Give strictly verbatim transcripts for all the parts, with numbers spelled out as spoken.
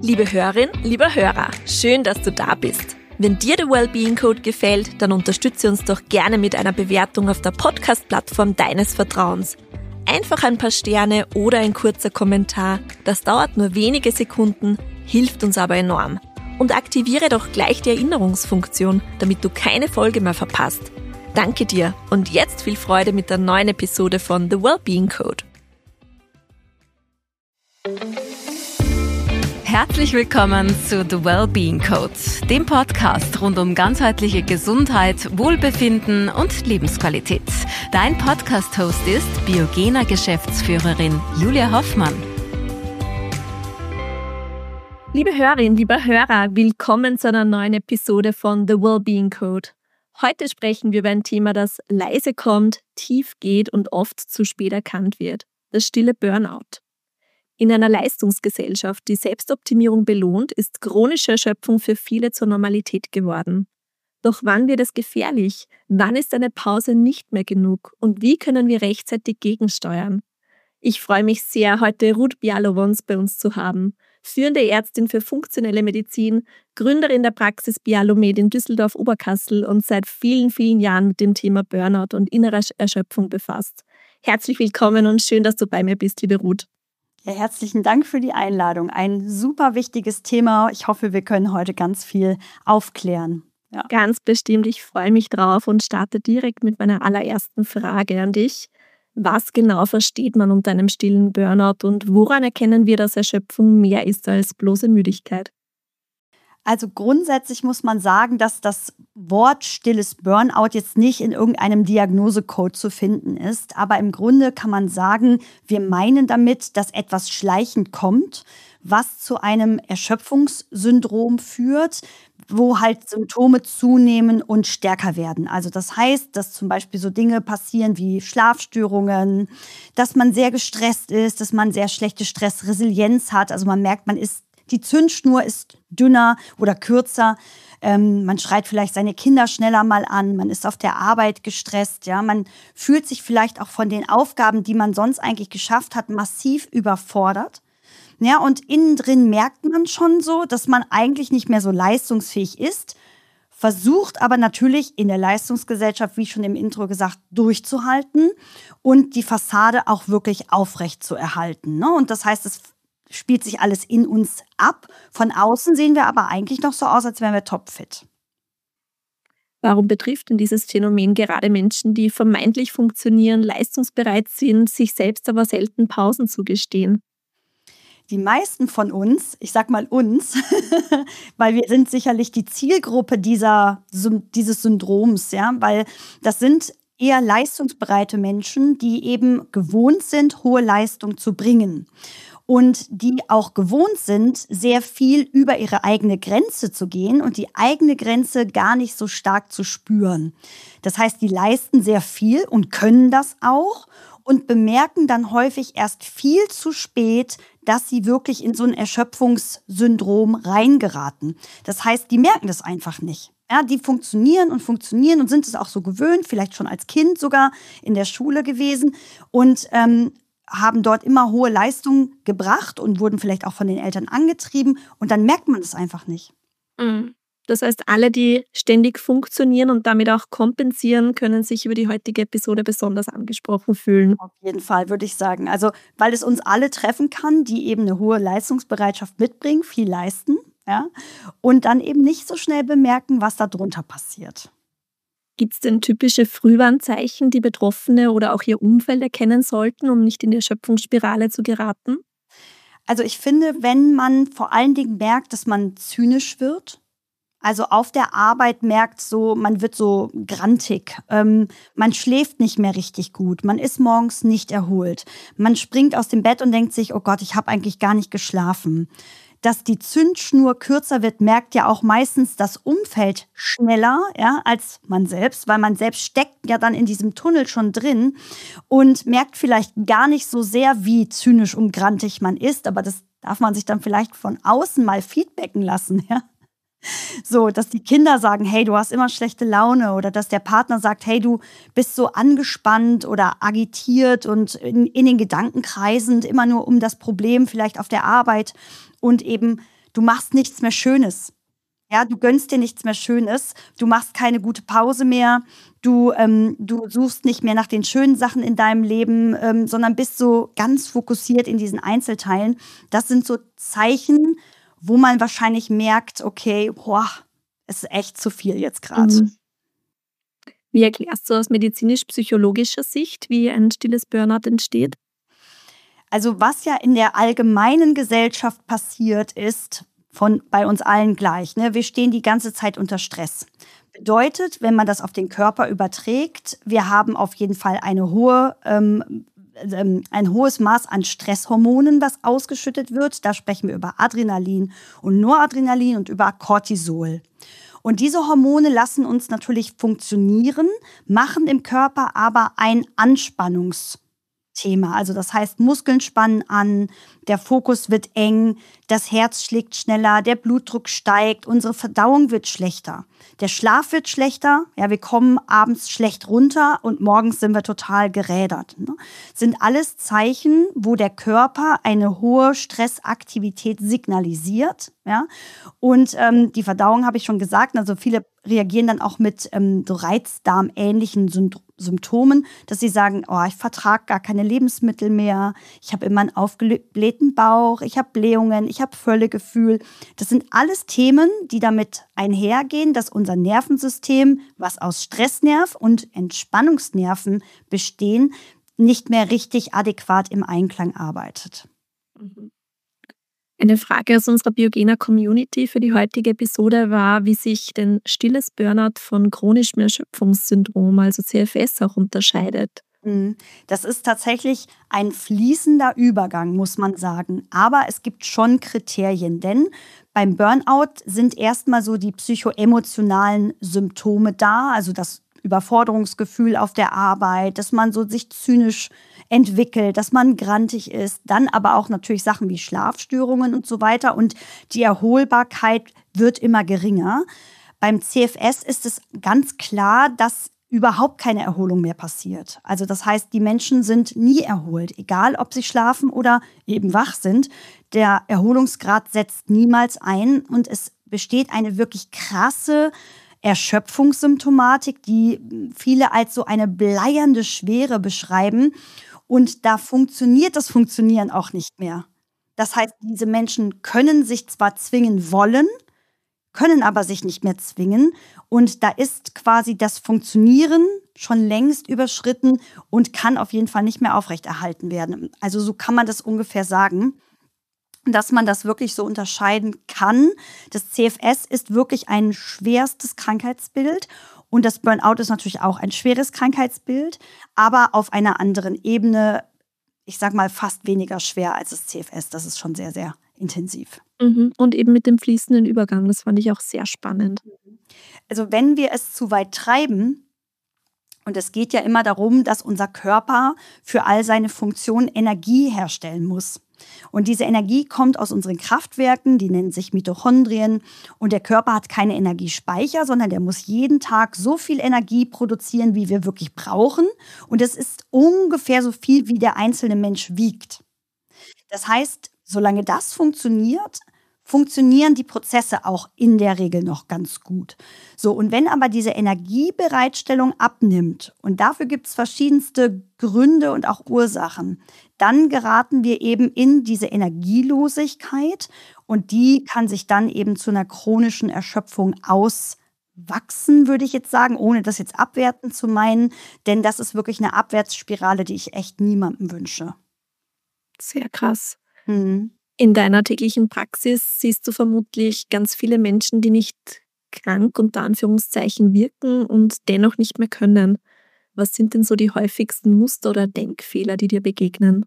Liebe Hörerin, lieber Hörer, schön, dass du da bist. Wenn dir der Wellbeing Code gefällt, dann unterstütze uns doch gerne mit einer Bewertung auf der Podcast-Plattform deines Vertrauens. Einfach ein paar Sterne oder ein kurzer Kommentar, das dauert nur wenige Sekunden, hilft uns aber enorm. Und aktiviere doch gleich die Erinnerungsfunktion, damit du keine Folge mehr verpasst. Danke dir und jetzt viel Freude mit der neuen Episode von The Wellbeing Code. Herzlich willkommen zu The Wellbeing Code, dem Podcast rund um ganzheitliche Gesundheit, Wohlbefinden und Lebensqualität. Dein Podcast-Host ist Biogena-Geschäftsführerin Julia Hoffmann. Liebe Hörerinnen, lieber Hörer, willkommen zu einer neuen Episode von The Wellbeing Code. Heute sprechen wir über ein Thema, das leise kommt, tief geht und oft zu spät erkannt wird: das stille Burnout. In einer Leistungsgesellschaft, die Selbstoptimierung belohnt, ist chronische Erschöpfung für viele zur Normalität geworden. Doch wann wird es gefährlich? Wann ist eine Pause nicht mehr genug? Und wie können wir rechtzeitig gegensteuern? Ich freue mich sehr, heute Ruth Bialowons bei uns zu haben. Führende Ärztin für funktionelle Medizin, Gründerin der Praxis Bialomed in Düsseldorf-Oberkassel und seit vielen, vielen Jahren mit dem Thema Burnout und innerer Erschöpfung befasst. Herzlich willkommen und schön, dass du bei mir bist, liebe Ruth. Ja, herzlichen Dank für die Einladung. Ein super wichtiges Thema. Ich hoffe, wir können heute ganz viel aufklären. Ja. Ganz bestimmt. Ich freue mich drauf und starte direkt mit meiner allerersten Frage an dich. Was genau versteht man unter einem stillen Burnout und woran erkennen wir, dass Erschöpfung mehr ist als bloße Müdigkeit? Also grundsätzlich muss man sagen, dass das Wort stilles Burnout jetzt nicht in irgendeinem Diagnosecode zu finden ist. Aber im Grunde kann man sagen, wir meinen damit, dass etwas schleichend kommt, was zu einem Erschöpfungssyndrom führt, wo halt Symptome zunehmen und stärker werden. Also das heißt, dass zum Beispiel so Dinge passieren wie Schlafstörungen, dass man sehr gestresst ist, dass man sehr schlechte Stressresilienz hat. Also man merkt, man ist Die Zündschnur ist dünner oder kürzer. Ähm, man schreit vielleicht seine Kinder schneller mal an. Man ist auf der Arbeit gestresst. Ja? Man fühlt sich vielleicht auch von den Aufgaben, die man sonst eigentlich geschafft hat, massiv überfordert. Ja, und innen drin merkt man schon so, dass man eigentlich nicht mehr so leistungsfähig ist, versucht aber natürlich in der Leistungsgesellschaft, wie schon im Intro gesagt, durchzuhalten und die Fassade auch wirklich aufrecht zu erhalten. Ne? Und das heißt, es spielt sich alles in uns ab. Von außen sehen wir aber eigentlich noch so aus, als wären wir topfit. Warum betrifft denn dieses Phänomen gerade Menschen, die vermeintlich funktionieren, leistungsbereit sind, sich selbst aber selten Pausen zugestehen? Die meisten von uns, ich sag mal uns, weil wir sind sicherlich die Zielgruppe dieser, dieses Syndroms, ja, weil das sind eher leistungsbereite Menschen, die eben gewohnt sind, hohe Leistung zu bringen. Und die auch gewohnt sind, sehr viel über ihre eigene Grenze zu gehen und die eigene Grenze gar nicht so stark zu spüren. Das heißt, die leisten sehr viel und können das auch und bemerken dann häufig erst viel zu spät, dass sie wirklich in so ein Erschöpfungssyndrom reingeraten. Das heißt, die merken das einfach nicht. Ja, die funktionieren und funktionieren und sind es auch so gewöhnt, vielleicht schon als Kind sogar in der Schule gewesen und ähm, haben dort immer hohe Leistungen gebracht und wurden vielleicht auch von den Eltern angetrieben und dann merkt man das einfach nicht. Das heißt, alle, die ständig funktionieren und damit auch kompensieren, können sich über die heutige Episode besonders angesprochen fühlen. Auf jeden Fall, würde ich sagen. Also, weil es uns alle treffen kann, die eben eine hohe Leistungsbereitschaft mitbringen, viel leisten, ja, und dann eben nicht so schnell bemerken, was da drunter passiert. Gibt es denn typische Frühwarnzeichen, die Betroffene oder auch ihr Umfeld erkennen sollten, um nicht in die Erschöpfungsspirale zu geraten? Also ich finde, wenn man vor allen Dingen merkt, dass man zynisch wird, also auf der Arbeit merkt so, man wird so grantig, ähm, man schläft nicht mehr richtig gut, man ist morgens nicht erholt, man springt aus dem Bett und denkt sich, oh Gott, ich habe eigentlich gar nicht geschlafen. Dass die Zündschnur kürzer wird, merkt ja auch meistens das Umfeld schneller, ja, als man selbst, weil man selbst steckt ja dann in diesem Tunnel schon drin und merkt vielleicht gar nicht so sehr, wie zynisch und grantig man ist, aber das darf man sich dann vielleicht von außen mal feedbacken lassen, ja. So, dass die Kinder sagen, hey, du hast immer schlechte Laune oder dass der Partner sagt, hey, du bist so angespannt oder agitiert und in, in den Gedanken kreisend, immer nur um das Problem vielleicht auf der Arbeit und eben du machst nichts mehr Schönes. Ja, du gönnst dir nichts mehr Schönes, du machst keine gute Pause mehr, du, ähm, du suchst nicht mehr nach den schönen Sachen in deinem Leben, ähm, sondern bist so ganz fokussiert in diesen Einzelteilen. Das sind so Zeichen, wo man wahrscheinlich merkt, okay, boah, es ist echt zu viel jetzt gerade. Mhm. Wie erklärst du aus medizinisch-psychologischer Sicht, wie ein stilles Burnout entsteht? Also was ja in der allgemeinen Gesellschaft passiert ist, von bei uns allen gleich, ne? Wir stehen die ganze Zeit unter Stress. Bedeutet, wenn man das auf den Körper überträgt, wir haben auf jeden Fall eine hohe, ähm, ähm, ein hohes Maß an Stresshormonen, was ausgeschüttet wird. Da sprechen wir über Adrenalin und Noradrenalin und über Cortisol. Und diese Hormone lassen uns natürlich funktionieren, machen im Körper aber ein Anspannungsthema. Also das heißt, Muskeln spannen an, der Fokus wird eng, das Herz schlägt schneller, der Blutdruck steigt, unsere Verdauung wird schlechter. Der Schlaf wird schlechter, ja, wir kommen abends schlecht runter und morgens sind wir total gerädert. Ne? Sind alles Zeichen, wo der Körper eine hohe Stressaktivität signalisiert. Ja? Und ähm, die Verdauung habe ich schon gesagt, also viele reagieren dann auch mit ähm, so Reizdarmähnlichen Synd- Symptomen, dass sie sagen, oh, ich vertrage gar keine Lebensmittel mehr, ich habe immer einen aufgeblähten Bauch, ich habe Blähungen, ich habe Völlegefühl. Das sind alles Themen, die damit einhergehen, dass unser Nervensystem, was aus Stressnerv und Entspannungsnerven bestehen, nicht mehr richtig adäquat im Einklang arbeitet. Mhm. Eine Frage aus unserer Biogener-Community für die heutige Episode war, wie sich denn stilles Burnout von chronischem Erschöpfungssyndrom, also C F S, auch unterscheidet. Das ist tatsächlich ein fließender Übergang, muss man sagen. Aber es gibt schon Kriterien, denn beim Burnout sind erstmal so die psychoemotionalen Symptome da, also das Überforderungsgefühl auf der Arbeit, dass man so sich zynisch entwickelt, dass man grantig ist, dann aber auch natürlich Sachen wie Schlafstörungen und so weiter und die Erholbarkeit wird immer geringer. Beim C F S ist es ganz klar, dass überhaupt keine Erholung mehr passiert. Also das heißt, die Menschen sind nie erholt, egal ob sie schlafen oder eben wach sind. Der Erholungsgrad setzt niemals ein und es besteht eine wirklich krasse Erschöpfungssymptomatik, die viele als so eine bleiernde Schwere beschreiben. Und da funktioniert das Funktionieren auch nicht mehr. Das heißt, diese Menschen können sich zwar zwingen wollen, können aber sich nicht mehr zwingen. Und da ist quasi das Funktionieren schon längst überschritten und kann auf jeden Fall nicht mehr aufrechterhalten werden. Also so kann man das ungefähr sagen, dass man das wirklich so unterscheiden kann. Das C F S ist wirklich ein schwerstes Krankheitsbild und das Burnout ist natürlich auch ein schweres Krankheitsbild, aber auf einer anderen Ebene, ich sag mal, fast weniger schwer als das C F S. Das ist schon sehr, sehr intensiv. Mhm. Und eben mit dem fließenden Übergang, das fand ich auch sehr spannend. Also wenn wir es zu weit treiben, und es geht ja immer darum, dass unser Körper für all seine Funktionen Energie herstellen muss. Und diese Energie kommt aus unseren Kraftwerken, die nennen sich Mitochondrien. Und der Körper hat keine Energiespeicher, sondern der muss jeden Tag so viel Energie produzieren, wie wir wirklich brauchen. Und es ist ungefähr so viel, wie der einzelne Mensch wiegt. Das heißt, solange das funktioniert, funktionieren die Prozesse auch in der Regel noch ganz gut. So, und wenn aber diese Energiebereitstellung abnimmt, und dafür gibt es verschiedenste Gründe und auch Ursachen, dann geraten wir eben in diese Energielosigkeit und die kann sich dann eben zu einer chronischen Erschöpfung auswachsen, würde ich jetzt sagen, ohne das jetzt abwertend zu meinen, denn das ist wirklich eine Abwärtsspirale, die ich echt niemandem wünsche. Sehr krass. Mhm. In deiner täglichen Praxis siehst du vermutlich ganz viele Menschen, die nicht krank unter Anführungszeichen wirken und dennoch nicht mehr können. Was sind denn so die häufigsten Muster oder Denkfehler, die dir begegnen?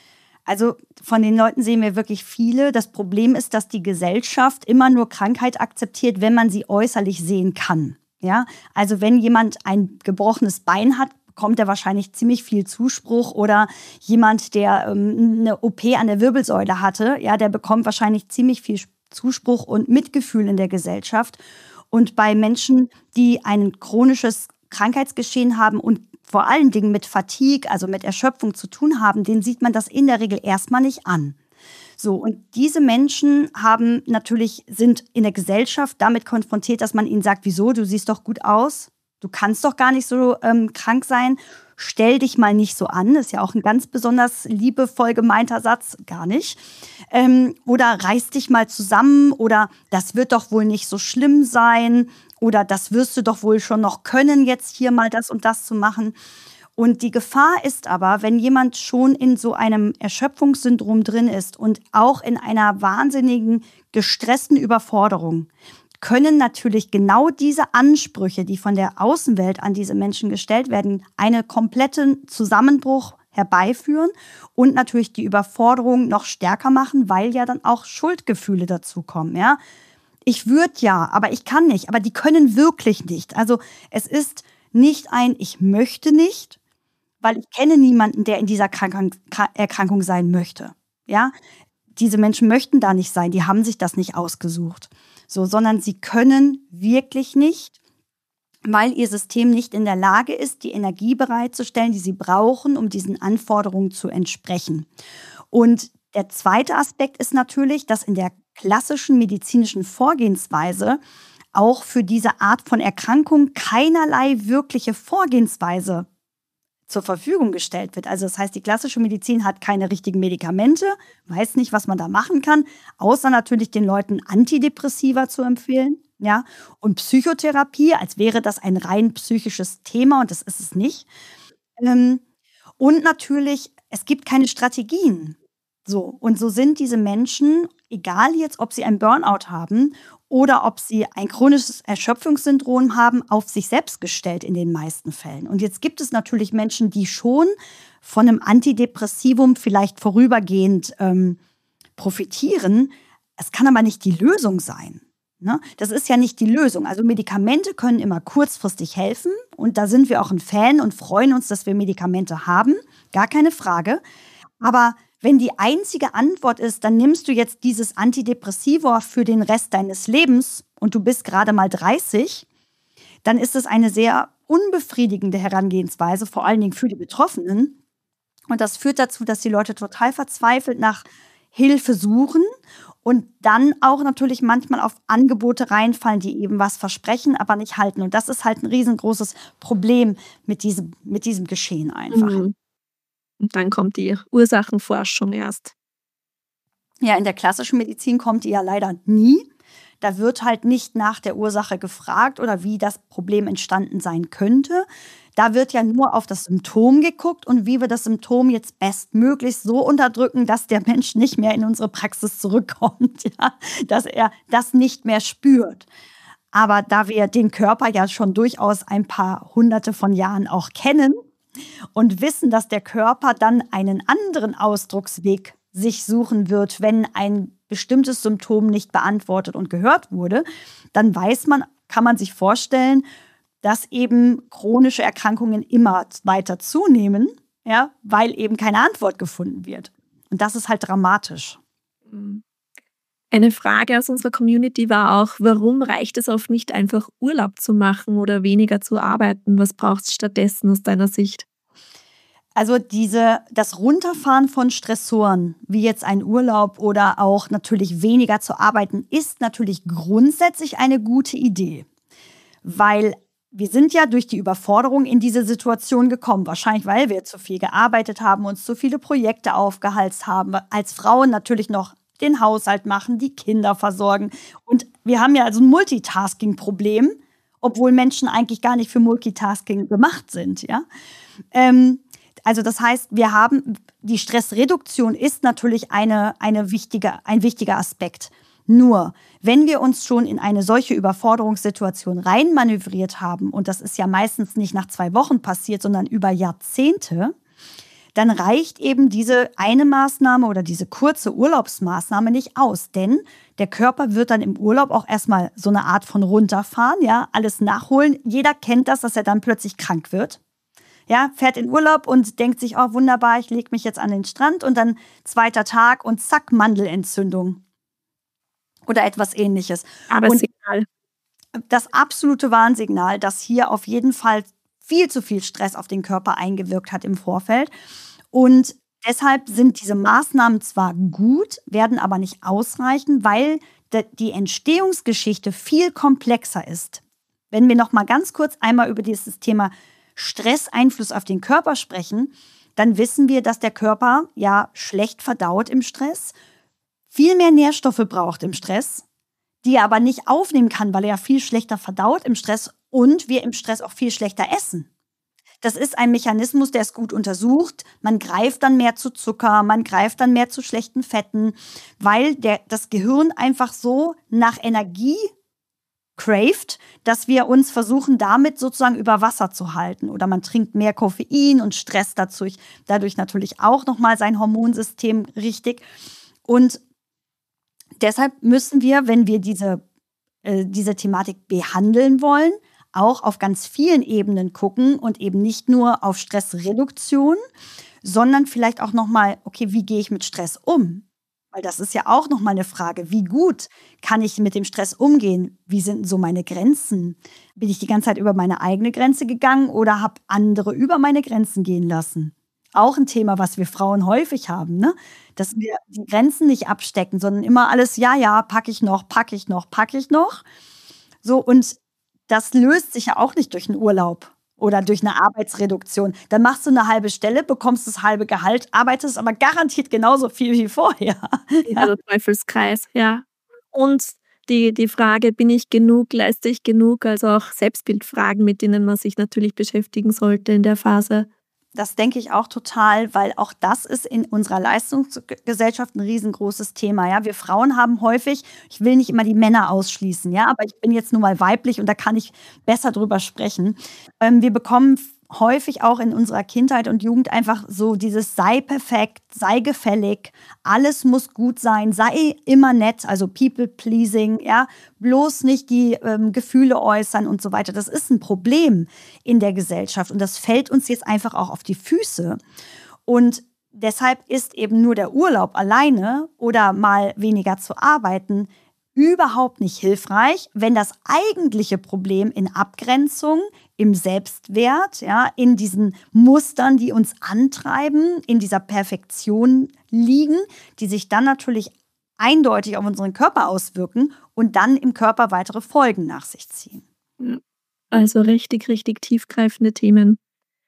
Also von den Leuten sehen wir wirklich viele. Das Problem ist, dass die Gesellschaft immer nur Krankheit akzeptiert, wenn man sie äußerlich sehen kann. Ja? Also wenn jemand ein gebrochenes Bein hat, bekommt er wahrscheinlich ziemlich viel Zuspruch, oder jemand, der ähm, eine O P an der Wirbelsäule hatte, ja, der bekommt wahrscheinlich ziemlich viel Zuspruch und Mitgefühl in der Gesellschaft. Und bei Menschen, die ein chronisches Krankheitsgeschehen haben und vor allen Dingen mit Fatigue, also mit Erschöpfung zu tun haben, denen sieht man das in der Regel erstmal nicht an. So, und diese Menschen haben natürlich, sind in der Gesellschaft damit konfrontiert, dass man ihnen sagt, wieso, du siehst doch gut aus, du kannst doch gar nicht so ähm, krank sein, stell dich mal nicht so an, ist ja auch ein ganz besonders liebevoll gemeinter Satz, gar nicht. Ähm, oder reiß dich mal zusammen oder das wird doch wohl nicht so schlimm sein oder das wirst du doch wohl schon noch können, jetzt hier mal das und das zu machen. Und die Gefahr ist aber, wenn jemand schon in so einem Erschöpfungssyndrom drin ist und auch in einer wahnsinnigen, gestressten Überforderung, können natürlich genau diese Ansprüche, die von der Außenwelt an diese Menschen gestellt werden, einen kompletten Zusammenbruch herbeiführen und natürlich die Überforderung noch stärker machen, weil ja dann auch Schuldgefühle dazukommen. Ja? Ich würde ja, aber ich kann nicht, aber die können wirklich nicht. Also es ist nicht ein Ich möchte nicht, weil ich kenne niemanden, der in dieser Krankung, Erkrankung sein möchte. Ja? Diese Menschen möchten da nicht sein, die haben sich das nicht ausgesucht. So, sondern sie können wirklich nicht, weil ihr System nicht in der Lage ist, die Energie bereitzustellen, die sie brauchen, um diesen Anforderungen zu entsprechen. Und der zweite Aspekt ist natürlich, dass in der klassischen medizinischen Vorgehensweise auch für diese Art von Erkrankung keinerlei wirkliche Vorgehensweise zur Verfügung gestellt wird. Also das heißt, die klassische Medizin hat keine richtigen Medikamente, weiß nicht, was man da machen kann, außer natürlich den Leuten Antidepressiva zu empfehlen, ja, und Psychotherapie, als wäre das ein rein psychisches Thema und das ist es nicht. Ähm, und natürlich, es gibt keine Strategien. So, und so sind diese Menschen, egal jetzt, ob sie einen Burnout haben oder ob sie ein chronisches Erschöpfungssyndrom haben, auf sich selbst gestellt in den meisten Fällen. Und jetzt gibt es natürlich Menschen, die schon von einem Antidepressivum vielleicht vorübergehend ähm, profitieren. Es kann aber nicht die Lösung sein. Ne? Das ist ja nicht die Lösung. Also Medikamente können immer kurzfristig helfen. Und da sind wir auch ein Fan und freuen uns, dass wir Medikamente haben. Gar keine Frage. Aber wenn die einzige Antwort ist, dann nimmst du jetzt dieses Antidepressiva für den Rest deines Lebens und du bist gerade mal dreißig, dann ist es eine sehr unbefriedigende Herangehensweise, vor allen Dingen für die Betroffenen. Und das führt dazu, dass die Leute total verzweifelt nach Hilfe suchen und dann auch natürlich manchmal auf Angebote reinfallen, die eben was versprechen, aber nicht halten. Und das ist halt ein riesengroßes Problem mit diesem, mit diesem Geschehen einfach. Mhm. Und dann kommt die Ursachenforschung erst. Ja, in der klassischen Medizin kommt die ja leider nie. Da wird halt nicht nach der Ursache gefragt oder wie das Problem entstanden sein könnte. Da wird ja nur auf das Symptom geguckt und wie wir das Symptom jetzt bestmöglichst so unterdrücken, dass der Mensch nicht mehr in unsere Praxis zurückkommt, ja? Dass er das nicht mehr spürt. Aber da wir den Körper ja schon durchaus ein paar hunderte von Jahren auch kennen, und wissen, dass der Körper dann einen anderen Ausdrucksweg sich suchen wird, wenn ein bestimmtes Symptom nicht beantwortet und gehört wurde, dann weiß man, kann man sich vorstellen, dass eben chronische Erkrankungen immer weiter zunehmen, ja, weil eben keine Antwort gefunden wird. Und das ist halt dramatisch. Eine Frage aus unserer Community war auch, warum reicht es oft nicht, einfach Urlaub zu machen oder weniger zu arbeiten? Was braucht es stattdessen aus deiner Sicht? Also diese, das Runterfahren von Stressoren, wie jetzt ein Urlaub oder auch natürlich weniger zu arbeiten, ist natürlich grundsätzlich eine gute Idee. Weil wir sind ja durch die Überforderung in diese Situation gekommen. Wahrscheinlich, weil wir zu viel gearbeitet haben, uns zu viele Projekte aufgehalst haben. Als Frauen natürlich noch den Haushalt machen, die Kinder versorgen. Und wir haben ja also ein Multitasking-Problem, obwohl Menschen eigentlich gar nicht für Multitasking gemacht sind. Ja? Ähm, Also das heißt, wir haben, die Stressreduktion ist natürlich eine, eine wichtige, ein wichtiger Aspekt. Nur, wenn wir uns schon in eine solche Überforderungssituation reinmanövriert haben, und das ist ja meistens nicht nach zwei Wochen passiert, sondern über Jahrzehnte, dann reicht eben diese eine Maßnahme oder diese kurze Urlaubsmaßnahme nicht aus. Denn der Körper wird dann im Urlaub auch erstmal so eine Art von runterfahren, ja, alles nachholen. Jeder kennt das, dass er dann plötzlich krank wird. Ja, fährt in Urlaub und denkt sich, oh wunderbar, ich lege mich jetzt an den Strand und dann zweiter Tag und zack, Mandelentzündung oder etwas Ähnliches. Aber und Signal. Das absolute Warnsignal, dass hier auf jeden Fall viel zu viel Stress auf den Körper eingewirkt hat im Vorfeld. Und Deshalb sind diese Maßnahmen zwar gut, werden aber nicht ausreichen, weil die Entstehungsgeschichte viel komplexer ist. Wenn wir noch mal ganz kurz einmal über dieses Thema Stresseinfluss auf den Körper sprechen, dann wissen wir, dass der Körper ja schlecht verdaut im Stress, viel mehr Nährstoffe braucht im Stress, die er aber nicht aufnehmen kann, weil er ja viel schlechter verdaut im Stress und wir im Stress auch viel schlechter essen. Das ist ein Mechanismus, der ist gut untersucht. Man greift dann mehr zu Zucker, man greift dann mehr zu schlechten Fetten, weil der, das Gehirn einfach so nach Energie craved, dass wir uns versuchen, damit sozusagen über Wasser zu halten. Oder man trinkt mehr Koffein und stresst dadurch, dadurch natürlich auch nochmal sein Hormonsystem richtig. Und deshalb müssen wir, wenn wir diese, äh, diese Thematik behandeln wollen, auch auf ganz vielen Ebenen gucken und eben nicht nur auf Stressreduktion, sondern vielleicht auch nochmal, okay, wie gehe ich mit Stress um? Weil das ist ja auch nochmal eine Frage, wie gut kann ich mit dem Stress umgehen? Wie sind so meine Grenzen? Bin ich die ganze Zeit über meine eigene Grenze gegangen oder habe andere über meine Grenzen gehen lassen? Auch ein Thema, was wir Frauen häufig haben, ne? Dass wir die Grenzen nicht abstecken, sondern immer alles, ja, ja, packe ich noch, packe ich noch, packe ich noch. So, und das löst sich ja auch nicht durch einen Urlaub oder durch eine Arbeitsreduktion. Dann machst du eine halbe Stelle, bekommst das halbe Gehalt, arbeitest aber garantiert genauso viel wie vorher. Ja, der Teufelskreis, ja. Und die, die Frage, bin ich genug, leiste ich genug, also auch Selbstbildfragen, mit denen man sich natürlich beschäftigen sollte in der Phase. Das denke ich auch total, weil auch das ist in unserer Leistungsgesellschaft ein riesengroßes Thema. Ja? Wir Frauen haben häufig, ich will nicht immer die Männer ausschließen, ja, aber ich bin jetzt nun mal weiblich und da kann ich besser drüber sprechen. Ähm, wir bekommen häufig auch in unserer Kindheit und Jugend einfach so dieses sei perfekt, sei gefällig, alles muss gut sein, sei immer nett, also People-Pleasing, ja, bloß nicht die ähm, Gefühle äußern und so weiter. Das ist ein Problem in der Gesellschaft und das fällt uns jetzt einfach auch auf die Füße. Und deshalb ist eben nur der Urlaub alleine oder mal weniger zu arbeiten überhaupt nicht hilfreich, wenn das eigentliche Problem in Abgrenzung, im Selbstwert, ja, in diesen Mustern, die uns antreiben, in dieser Perfektion liegen, die sich dann natürlich eindeutig auf unseren Körper auswirken und dann im Körper weitere Folgen nach sich ziehen. Also richtig, richtig tiefgreifende Themen,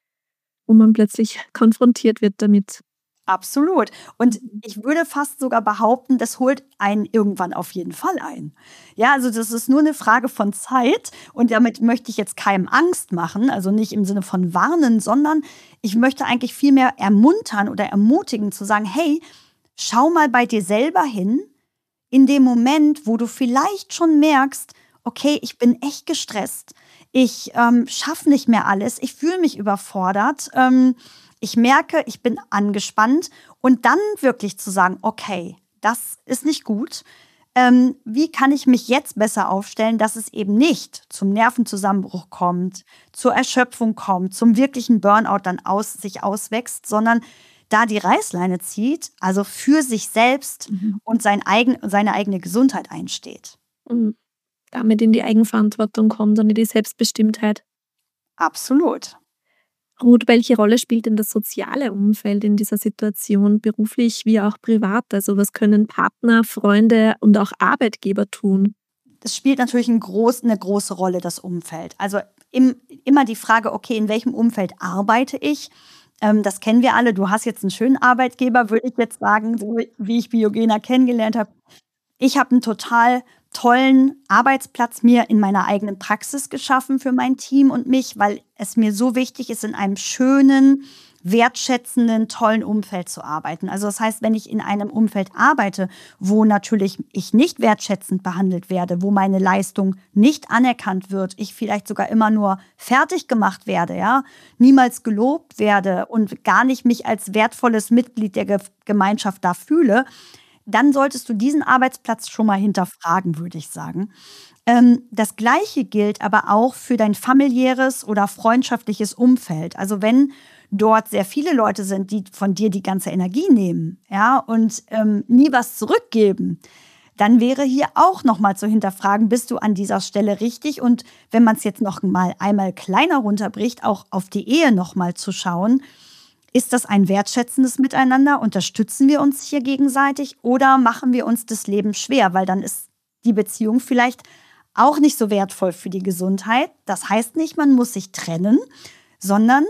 wo man plötzlich konfrontiert wird damit. Absolut. Und ich würde fast sogar behaupten, das holt einen irgendwann auf jeden Fall ein. Ja, also das ist nur eine Frage von Zeit und damit möchte ich jetzt keinem Angst machen, also nicht im Sinne von warnen, sondern ich möchte eigentlich viel mehr ermuntern oder ermutigen zu sagen, hey, schau mal bei dir selber hin, in dem Moment, wo du vielleicht schon merkst, okay, ich bin echt gestresst, ich ähm, schaffe nicht mehr alles, ich fühle mich überfordert, ähm, ich merke, ich bin angespannt und dann wirklich zu sagen, okay, das ist nicht gut. Ähm, wie kann ich mich jetzt besser aufstellen, dass es eben nicht zum Nervenzusammenbruch kommt, zur Erschöpfung kommt, zum wirklichen Burnout dann aus, sich auswächst, sondern da die Reißleine zieht, also für sich selbst mhm. und sein eigen, seine eigene Gesundheit einsteht. Und damit in die Eigenverantwortung kommt und in die Selbstbestimmtheit. Absolut. Ruth, welche Rolle spielt denn das soziale Umfeld in dieser Situation, beruflich wie auch privat? Also was können Partner, Freunde und auch Arbeitgeber tun? Das spielt natürlich ein groß, eine große Rolle, das Umfeld. Also im, immer die Frage, okay, in welchem Umfeld arbeite ich? Ähm, das kennen wir alle. Du hast jetzt einen schönen Arbeitgeber, würde ich jetzt sagen, so wie ich Biogena kennengelernt habe. Ich habe einen total tollen Arbeitsplatz mir in meiner eigenen Praxis geschaffen für mein Team und mich, weil es mir so wichtig ist, in einem schönen, wertschätzenden, tollen Umfeld zu arbeiten. Also das heißt, wenn ich in einem Umfeld arbeite, wo natürlich ich nicht wertschätzend behandelt werde, wo meine Leistung nicht anerkannt wird, ich vielleicht sogar immer nur fertig gemacht werde, ja, niemals gelobt werde und gar nicht mich als wertvolles Mitglied der Ge- Gemeinschaft da fühle, dann solltest du diesen Arbeitsplatz schon mal hinterfragen, würde ich sagen. Ähm, das Gleiche gilt aber auch für dein familiäres oder freundschaftliches Umfeld. Also wenn dort sehr viele Leute sind, die von dir die ganze Energie nehmen, ja, und ähm, nie was zurückgeben, dann wäre hier auch noch mal zu hinterfragen, bist du an dieser Stelle richtig? Und wenn man es jetzt noch mal einmal kleiner runterbricht, auch auf die Ehe noch mal zu schauen, Ist das ein wertschätzendes Miteinander? Unterstützen wir uns hier gegenseitig oder machen wir uns das Leben schwer? Weil dann ist die Beziehung vielleicht auch nicht so wertvoll für die Gesundheit. Das heißt nicht, man muss sich trennen, sondern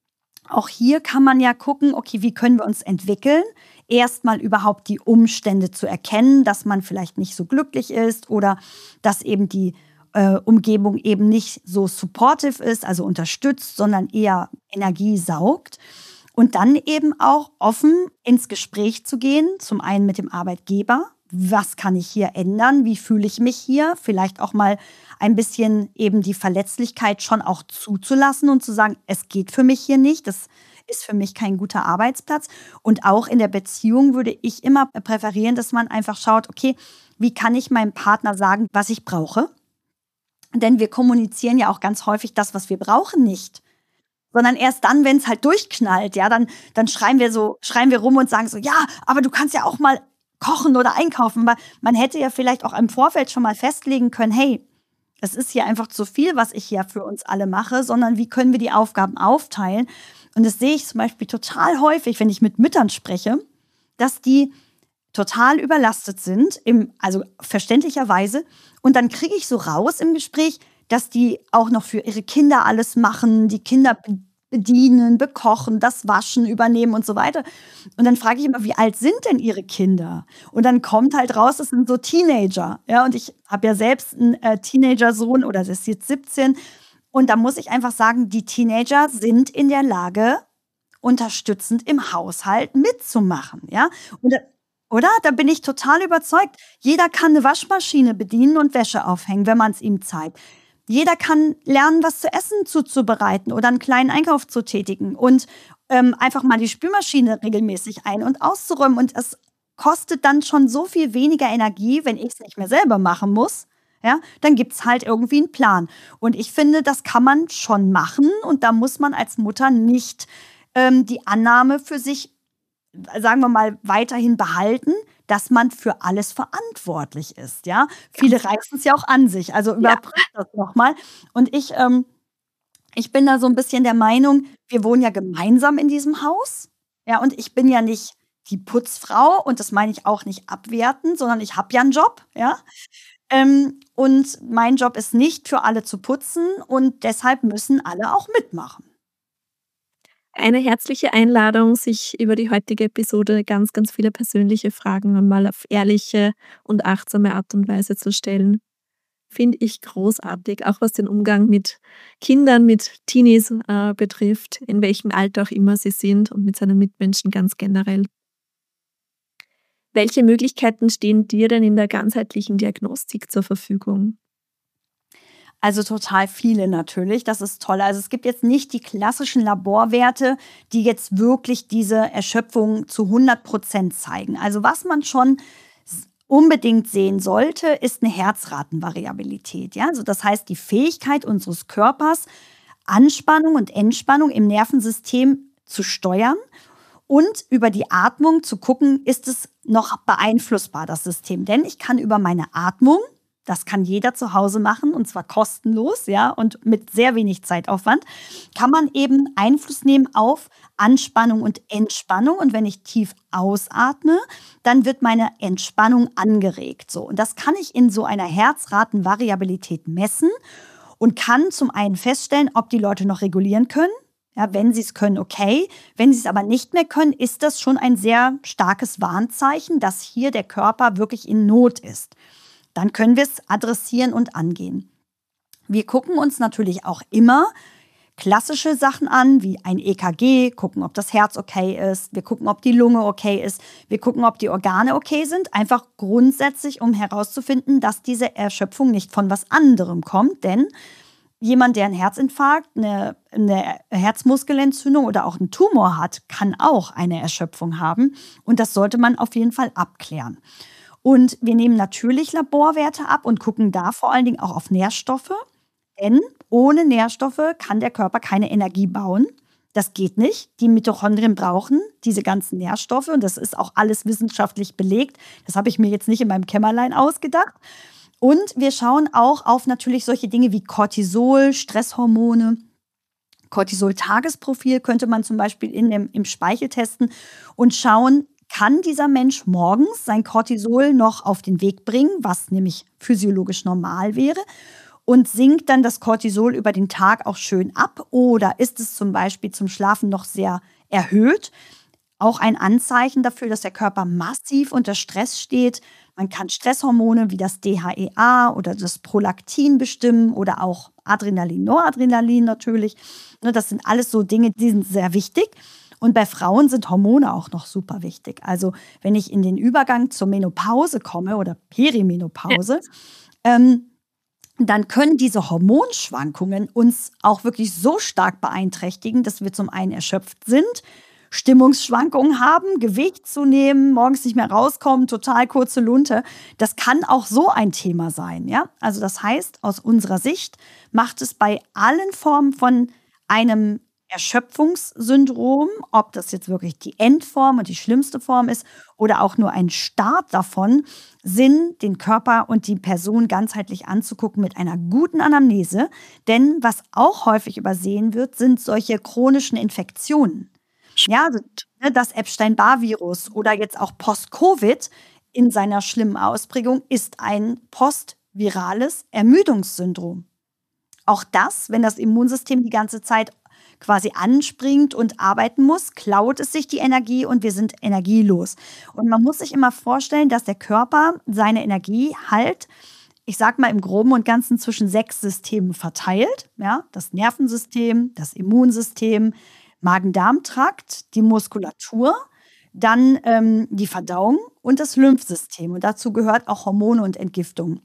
auch hier kann man ja gucken, okay, wie können wir uns entwickeln? Erstmal überhaupt die Umstände zu erkennen, dass man vielleicht nicht so glücklich ist oder dass eben die äh, Umgebung eben nicht so supportive ist, also unterstützt, sondern eher Energie saugt. Und dann eben auch offen ins Gespräch zu gehen, zum einen mit dem Arbeitgeber. Was kann ich hier ändern? Wie fühle ich mich hier? Vielleicht auch mal ein bisschen eben die Verletzlichkeit schon auch zuzulassen und zu sagen, es geht für mich hier nicht, das ist für mich kein guter Arbeitsplatz. Und auch in der Beziehung würde ich immer präferieren, dass man einfach schaut, okay, wie kann ich meinem Partner sagen, was ich brauche? Denn wir kommunizieren ja auch ganz häufig das, was wir brauchen, nicht. Sondern erst dann, wenn es halt durchknallt, ja, dann, dann schreien wir so, schreien wir rum und sagen so, ja, aber du kannst ja auch mal kochen oder einkaufen. Aber man hätte ja vielleicht auch im Vorfeld schon mal festlegen können, hey, es ist hier einfach zu viel, was ich hier für uns alle mache, sondern wie können wir die Aufgaben aufteilen? Und das sehe ich zum Beispiel total häufig, wenn ich mit Müttern spreche, dass die total überlastet sind, im, also verständlicherweise. Und dann kriege ich so raus im Gespräch, dass die auch noch für ihre Kinder alles machen, die Kinder bedienen, bekochen, das Waschen übernehmen und so weiter. Und dann frage ich immer, wie alt sind denn ihre Kinder? Und dann kommt halt raus, das sind so Teenager. Ja, und ich habe ja selbst einen äh, Teenager-Sohn, oder das ist jetzt siebzehn. Und da muss ich einfach sagen, die Teenager sind in der Lage, unterstützend im Haushalt mitzumachen. Ja, und oder? Da bin ich total überzeugt. Jeder kann eine Waschmaschine bedienen und Wäsche aufhängen, wenn man es ihm zeigt. Jeder kann lernen, was zu essen zuzubereiten oder einen kleinen Einkauf zu tätigen und ähm, einfach mal die Spülmaschine regelmäßig ein- und auszuräumen. Und es kostet dann schon so viel weniger Energie, wenn ich es nicht mehr selber machen muss. Ja, dann gibt es halt irgendwie einen Plan. Und ich finde, das kann man schon machen. Und da muss man als Mutter nicht ähm, die Annahme für sich, sagen wir mal, weiterhin behalten, dass man für alles verantwortlich ist. Ja? Viele reißen es ja auch an sich. Also überprüft ja. das nochmal. Und ich, ähm, ich bin da so ein bisschen der Meinung, wir wohnen ja gemeinsam in diesem Haus. Ja, und ich bin ja nicht die Putzfrau und das meine ich auch nicht abwertend, sondern ich habe ja einen Job. Ja? Ähm, und mein Job ist nicht, für alle zu putzen und deshalb müssen alle auch mitmachen. Eine herzliche Einladung, sich über die heutige Episode ganz, ganz viele persönliche Fragen einmal auf ehrliche und achtsame Art und Weise zu stellen. Finde ich großartig, auch was den Umgang mit Kindern, mit Teenies äh, betrifft, in welchem Alter auch immer sie sind und mit seinen Mitmenschen ganz generell. Welche Möglichkeiten stehen dir denn in der ganzheitlichen Diagnostik zur Verfügung? Also total viele natürlich, das ist toll. Also es gibt jetzt nicht die klassischen Laborwerte, die jetzt wirklich diese Erschöpfung zu hundert Prozent zeigen. Also was man schon unbedingt sehen sollte, ist eine Herzratenvariabilität. Ja? Also das heißt, die Fähigkeit unseres Körpers, Anspannung und Entspannung im Nervensystem zu steuern und über die Atmung zu gucken, ist es noch beeinflussbar, das System. Denn ich kann über meine Atmung, das kann jeder zu Hause machen und zwar kostenlos, ja, und mit sehr wenig Zeitaufwand, kann man eben Einfluss nehmen auf Anspannung und Entspannung. Und wenn ich tief ausatme, dann wird meine Entspannung angeregt. So. Und das kann ich in so einer Herzratenvariabilität messen und kann zum einen feststellen, ob die Leute noch regulieren können. Ja, wenn sie es können, okay. Wenn sie es aber nicht mehr können, ist das schon ein sehr starkes Warnzeichen, dass hier der Körper wirklich in Not ist. Dann können wir es adressieren und angehen. Wir gucken uns natürlich auch immer klassische Sachen an, wie ein E K G, gucken, ob das Herz okay ist, wir gucken, ob die Lunge okay ist, wir gucken, ob die Organe okay sind, einfach grundsätzlich, um herauszufinden, dass diese Erschöpfung nicht von was anderem kommt, denn jemand, der einen Herzinfarkt, eine, eine Herzmuskelentzündung oder auch einen Tumor hat, kann auch eine Erschöpfung haben und das sollte man auf jeden Fall abklären. Und wir nehmen natürlich Laborwerte ab und gucken da vor allen Dingen auch auf Nährstoffe. Denn ohne Nährstoffe kann der Körper keine Energie bauen. Das geht nicht. Die Mitochondrien brauchen diese ganzen Nährstoffe und das ist auch alles wissenschaftlich belegt. Das habe ich mir jetzt nicht in meinem Kämmerlein ausgedacht. Und wir schauen auch auf natürlich solche Dinge wie Cortisol, Stresshormone. Cortisol-Tagesprofil könnte man zum Beispiel in dem, im Speichel testen und schauen, kann dieser Mensch morgens sein Cortisol noch auf den Weg bringen, was nämlich physiologisch normal wäre, und sinkt dann das Cortisol über den Tag auch schön ab, oder ist es zum Beispiel zum Schlafen noch sehr erhöht? Auch ein Anzeichen dafür, dass der Körper massiv unter Stress steht. Man kann Stresshormone wie das D H E A oder das Prolaktin bestimmen oder auch Adrenalin, Noradrenalin natürlich. Das sind alles so Dinge, die sind sehr wichtig. Und bei Frauen sind Hormone auch noch super wichtig. Also wenn ich in den Übergang zur Menopause komme oder Perimenopause, ja. ähm, dann können diese Hormonschwankungen uns auch wirklich so stark beeinträchtigen, dass wir zum einen erschöpft sind, Stimmungsschwankungen haben, Gewicht zunehmen, morgens nicht mehr rauskommen, total kurze Lunte. Das kann auch so ein Thema sein. Ja? Also das heißt, aus unserer Sicht macht es bei allen Formen von einem Erschöpfungssyndrom, ob das jetzt wirklich die Endform und die schlimmste Form ist oder auch nur ein Start davon, Sinn, den Körper und die Person ganzheitlich anzugucken mit einer guten Anamnese. Denn was auch häufig übersehen wird, sind solche chronischen Infektionen. Ja, also das Epstein-Barr-Virus oder jetzt auch Post-Covid in seiner schlimmen Ausprägung ist ein postvirales Ermüdungssyndrom. Auch das, wenn das Immunsystem die ganze Zeit quasi anspringt und arbeiten muss, klaut es sich die Energie und wir sind energielos. Und man muss sich immer vorstellen, dass der Körper seine Energie halt, ich sag mal im Groben und Ganzen, zwischen sechs Systemen verteilt. Ja, das Nervensystem, das Immunsystem, Magen-Darm-Trakt, die Muskulatur, dann ähm, die Verdauung und das Lymphsystem. Und dazu gehört auch Hormone und Entgiftung.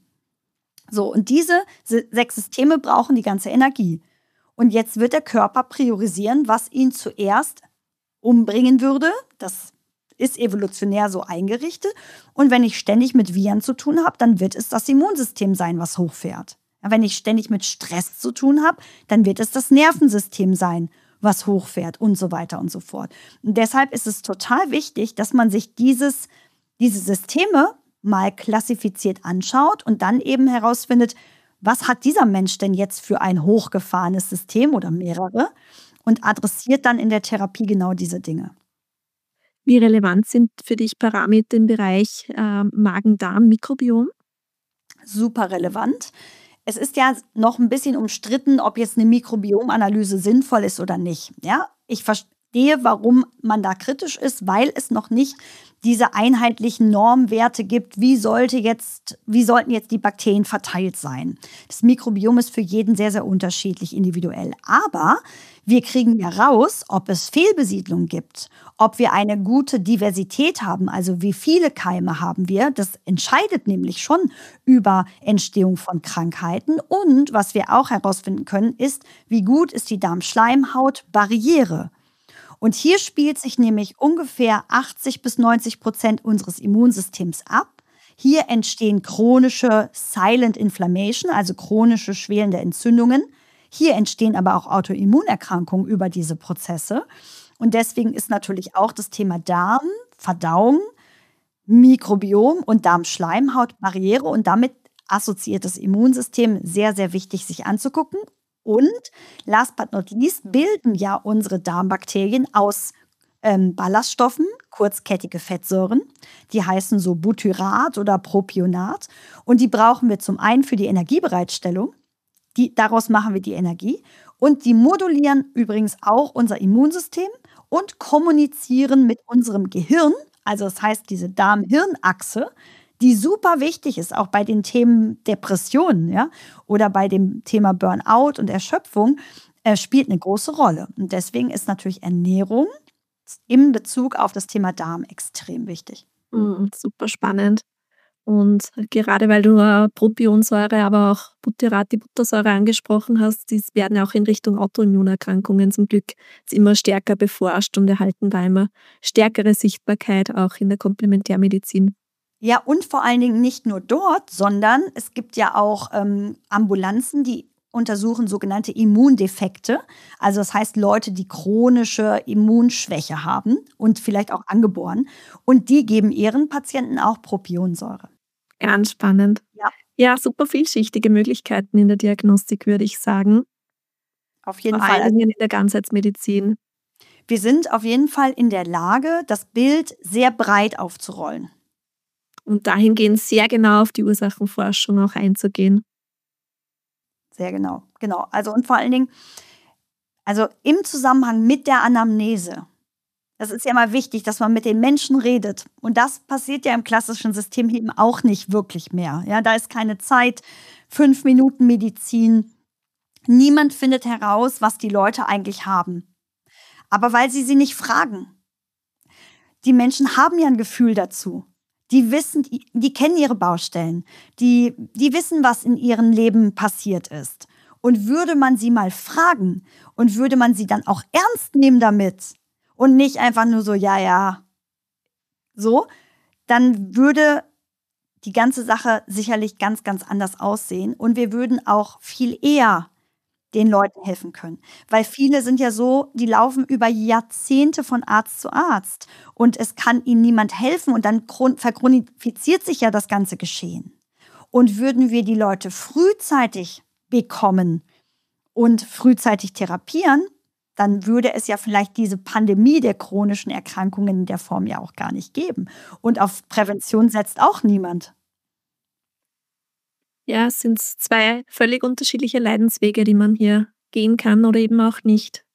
So, und diese sechs Systeme brauchen die ganze Energie. Und jetzt wird der Körper priorisieren, was ihn zuerst umbringen würde. Das ist evolutionär so eingerichtet. Und wenn ich ständig mit Viren zu tun habe, dann wird es das Immunsystem sein, was hochfährt. Wenn ich ständig mit Stress zu tun habe, dann wird es das Nervensystem sein, was hochfährt und so weiter und so fort. Und deshalb ist es total wichtig, dass man sich dieses, diese Systeme mal klassifiziert anschaut und dann eben herausfindet, was hat dieser Mensch denn jetzt für ein hochgefahrenes System oder mehrere, und adressiert dann in der Therapie genau diese Dinge. Wie relevant sind für dich Parameter im Bereich äh, Magen-Darm-Mikrobiom? Super relevant. Es ist ja noch ein bisschen umstritten, ob jetzt eine Mikrobiomanalyse sinnvoll ist oder nicht. Ja? Ich verstehe, warum man da kritisch ist, weil es noch nicht diese einheitlichen Normwerte gibt, wie sollte jetzt, wie sollten jetzt die Bakterien verteilt sein. Das Mikrobiom ist für jeden sehr, sehr unterschiedlich individuell. Aber wir kriegen ja raus, ob es Fehlbesiedlung gibt, ob wir eine gute Diversität haben, also wie viele Keime haben wir. Das entscheidet nämlich schon über Entstehung von Krankheiten. Und was wir auch herausfinden können, ist, wie gut ist die Darmschleimhautbarriere. Und hier spielt sich nämlich ungefähr achtzig bis neunzig Prozent unseres Immunsystems ab. Hier entstehen chronische Silent Inflammation, also chronische schwelende Entzündungen. Hier entstehen aber auch Autoimmunerkrankungen über diese Prozesse. Und deswegen ist natürlich auch das Thema Darm, Verdauung, Mikrobiom und Darmschleimhautbarriere und damit assoziiertes Immunsystem sehr, sehr wichtig, sich anzugucken. Und last but not least bilden ja unsere Darmbakterien aus ähm, Ballaststoffen, kurzkettige Fettsäuren. Die heißen so Butyrat oder Propionat. Und die brauchen wir zum einen für die Energiebereitstellung. Die, daraus machen wir die Energie. Und die modulieren übrigens auch unser Immunsystem und kommunizieren mit unserem Gehirn. Also das heißt, diese Darm-Hirn-Achse, die super wichtig ist, auch bei den Themen Depressionen, ja, oder bei dem Thema Burnout und Erschöpfung, äh, spielt eine große Rolle. Und deswegen ist natürlich Ernährung in Bezug auf das Thema Darm extrem wichtig. Mm, super spannend. Und gerade weil du äh, Propionsäure, aber auch Butyrat, die Buttersäure angesprochen hast, die werden auch in Richtung Autoimmunerkrankungen zum Glück immer stärker beforscht und erhalten da immer stärkere Sichtbarkeit auch in der Komplementärmedizin. Ja, und vor allen Dingen nicht nur dort, sondern es gibt ja auch ähm, Ambulanzen, die untersuchen sogenannte Immundefekte. Also das heißt Leute, die chronische Immunschwäche haben und vielleicht auch angeboren. Und die geben ihren Patienten auch Propionsäure. Ganz spannend. Ja. Ja, super vielschichtige Möglichkeiten in der Diagnostik, würde ich sagen. Auf jeden Vor Fall. allen Dingen in der Ganzheitsmedizin. Wir sind auf jeden Fall in der Lage, das Bild sehr breit aufzurollen. Und dahingehend sehr genau auf die Ursachenforschung auch einzugehen. Sehr genau, genau. Also und vor allen Dingen, also im Zusammenhang mit der Anamnese. Das ist ja mal wichtig, dass man mit den Menschen redet. Und das passiert ja im klassischen System eben auch nicht wirklich mehr. Ja, da ist keine Zeit, fünf Minuten Medizin. Niemand findet heraus, was die Leute eigentlich haben. Aber weil sie sie nicht fragen. Die Menschen haben ja ein Gefühl dazu. Die wissen, die, die kennen ihre Baustellen. Die, die wissen, was in ihrem Leben passiert ist. Und würde man sie mal fragen und würde man sie dann auch ernst nehmen damit und nicht einfach nur so, ja, ja, so, dann würde die ganze Sache sicherlich ganz, ganz anders aussehen. Und wir würden auch viel eher den Leuten helfen können. Weil viele sind ja so, die laufen über Jahrzehnte von Arzt zu Arzt und es kann ihnen niemand helfen und dann verchronifiziert sich ja das ganze Geschehen. Und würden wir die Leute frühzeitig bekommen und frühzeitig therapieren, dann würde es ja vielleicht diese Pandemie der chronischen Erkrankungen in der Form ja auch gar nicht geben. Und auf Prävention setzt auch niemand. Ja, es sind zwei völlig unterschiedliche Leidenswege, die man hier gehen kann oder eben auch nicht.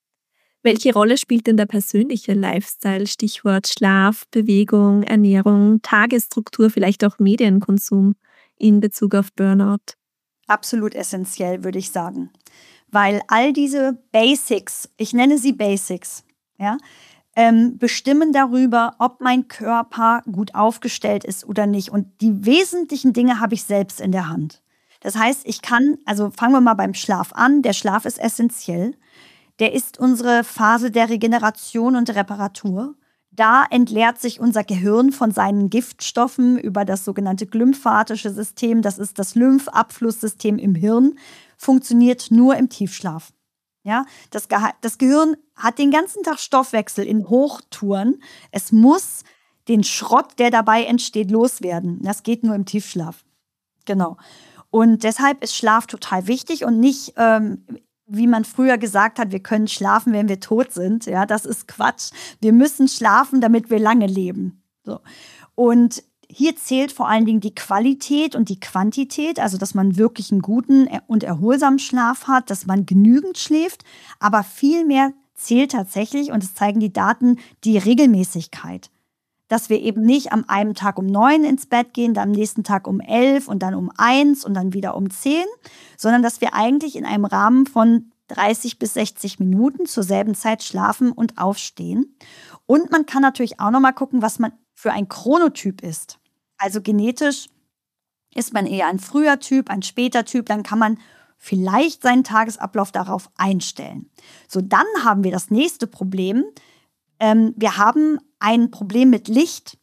Welche Rolle spielt denn der persönliche Lifestyle? Stichwort Schlaf, Bewegung, Ernährung, Tagesstruktur, vielleicht auch Medienkonsum in Bezug auf Burnout? Absolut essentiell, würde ich sagen. Weil all diese Basics, ich nenne sie Basics, ja, ähm, bestimmen darüber, ob mein Körper gut aufgestellt ist oder nicht. Und die wesentlichen Dinge habe ich selbst in der Hand. Das heißt, ich kann, also fangen wir mal beim Schlaf an. Der Schlaf ist essentiell. Der ist unsere Phase der Regeneration und Reparatur. Da entleert sich unser Gehirn von seinen Giftstoffen über das sogenannte glymphatische System. Das ist das Lymphabflusssystem im Hirn. Funktioniert nur im Tiefschlaf. Ja, das, Ge- das Gehirn hat den ganzen Tag Stoffwechsel in Hochtouren. Es muss den Schrott, der dabei entsteht, loswerden. Das geht nur im Tiefschlaf. Genau. Und deshalb ist Schlaf total wichtig und nicht, ähm, wie man früher gesagt hat, wir können schlafen, wenn wir tot sind. Ja, das ist Quatsch. Wir müssen schlafen, damit wir lange leben. So. Und hier zählt vor allen Dingen die Qualität und die Quantität, also dass man wirklich einen guten und erholsamen Schlaf hat, dass man genügend schläft, aber viel mehr zählt tatsächlich, und es zeigen die Daten, die Regelmäßigkeit. Dass wir eben nicht am einen Tag um neun ins Bett gehen, dann am nächsten Tag um elf und dann um eins und dann wieder um zehn, sondern dass wir eigentlich in einem Rahmen von dreißig bis sechzig Minuten zur selben Zeit schlafen und aufstehen. Und man kann natürlich auch noch mal gucken, was man für ein Chronotyp ist. Also genetisch ist man eher ein früher Typ, ein später Typ, dann kann man vielleicht seinen Tagesablauf darauf einstellen. So, dann haben wir das nächste Problem. Ähm, wir haben ein Problem mit Licht.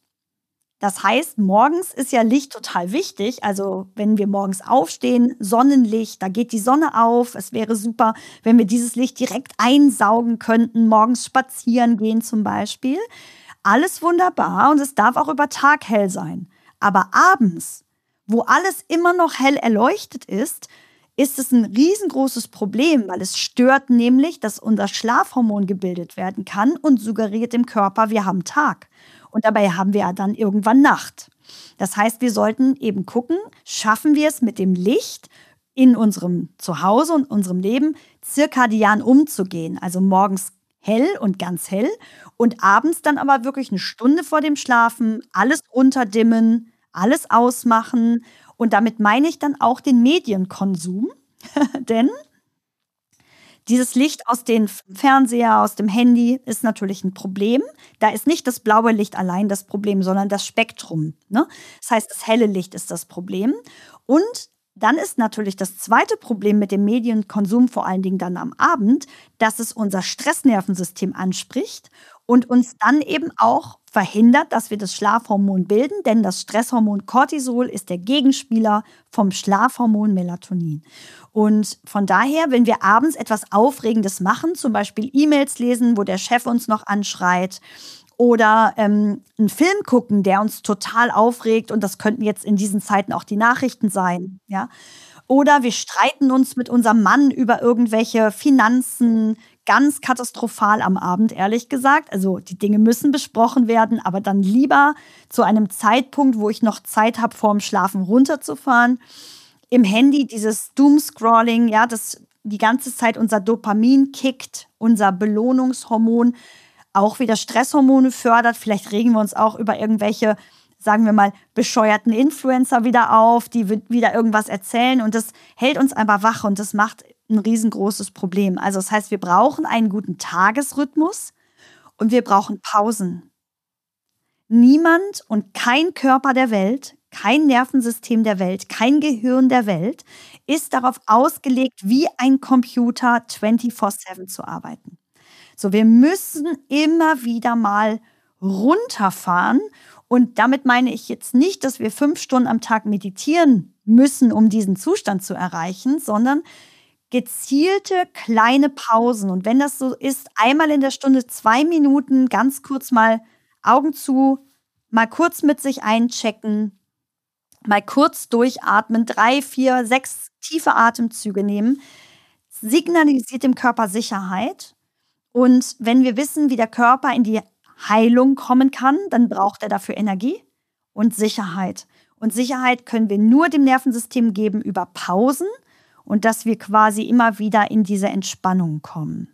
Das heißt, morgens ist ja Licht total wichtig. Also wenn wir morgens aufstehen, Sonnenlicht, da geht die Sonne auf. Es wäre super, wenn wir dieses Licht direkt einsaugen könnten, morgens spazieren gehen zum Beispiel. Alles wunderbar und es darf auch über Tag hell sein. Aber abends, wo alles immer noch hell erleuchtet ist, ist es ein riesengroßes Problem, weil es stört nämlich, dass unser Schlafhormon gebildet werden kann und suggeriert dem Körper, wir haben Tag. Und dabei haben wir ja dann irgendwann Nacht. Das heißt, wir sollten eben gucken, schaffen wir es mit dem Licht in unserem Zuhause und unserem Leben zirkadian umzugehen, also morgens hell und ganz hell und abends dann aber wirklich eine Stunde vor dem Schlafen alles runterdimmen, alles ausmachen und damit meine ich dann auch den Medienkonsum, denn dieses Licht aus dem Fernseher, aus dem Handy ist natürlich ein Problem. Da ist nicht das blaue Licht allein das Problem, sondern das Spektrum, ne? Das heißt, das helle Licht ist das Problem und dann ist natürlich das zweite Problem mit dem Medienkonsum, vor allen Dingen dann am Abend, dass es unser Stressnervensystem anspricht und uns dann eben auch verhindert, dass wir das Schlafhormon bilden, denn das Stresshormon Cortisol ist der Gegenspieler vom Schlafhormon Melatonin. Und von daher, wenn wir abends etwas Aufregendes machen, zum Beispiel E-Mails lesen, wo der Chef uns noch anschreit, oder ähm, einen Film gucken, der uns total aufregt und das könnten jetzt in diesen Zeiten auch die Nachrichten sein, ja, Oder wir streiten uns mit unserem Mann über irgendwelche Finanzen, ganz katastrophal am Abend, ehrlich gesagt. Also die Dinge müssen besprochen werden, aber dann lieber zu einem Zeitpunkt, wo ich noch Zeit habe, vorm Schlafen runterzufahren. Im Handy dieses Doomscrolling, ja, das die ganze Zeit unser Dopamin kickt, unser Belohnungshormon, auch wieder Stresshormone fördert. Vielleicht regen wir uns auch über irgendwelche, sagen wir mal, bescheuerten Influencer wieder auf, die wieder irgendwas erzählen. Und das hält uns einfach wach und das macht ein riesengroßes Problem. Also das heißt, wir brauchen einen guten Tagesrhythmus und wir brauchen Pausen. Niemand und kein Körper der Welt, kein Nervensystem der Welt, kein Gehirn der Welt ist darauf ausgelegt, wie ein Computer vierundzwanzig sieben zu arbeiten. So, wir müssen immer wieder mal runterfahren. Und damit meine ich jetzt nicht, dass wir fünf Stunden am Tag meditieren müssen, um diesen Zustand zu erreichen, sondern gezielte kleine Pausen. Und wenn das so ist, einmal in der Stunde zwei Minuten ganz kurz mal Augen zu, mal kurz mit sich einchecken, mal kurz durchatmen, drei, vier, sechs tiefe Atemzüge nehmen, signalisiert dem Körper Sicherheit. Und wenn wir wissen, wie der Körper in die Heilung kommen kann, dann braucht er dafür Energie und Sicherheit. Und Sicherheit können wir nur dem Nervensystem geben über Pausen und dass wir quasi immer wieder in diese Entspannung kommen.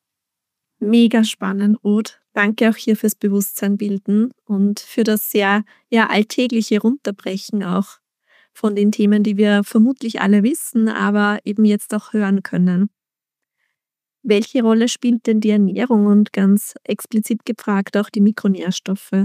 Mega spannend, Ruth. Danke auch hier fürs Bewusstsein bilden und für das sehr ja, alltägliche Runterbrechen auch von den Themen, die wir vermutlich alle wissen, aber eben jetzt auch hören können. Welche Rolle spielt denn die Ernährung und ganz explizit gefragt auch die Mikronährstoffe?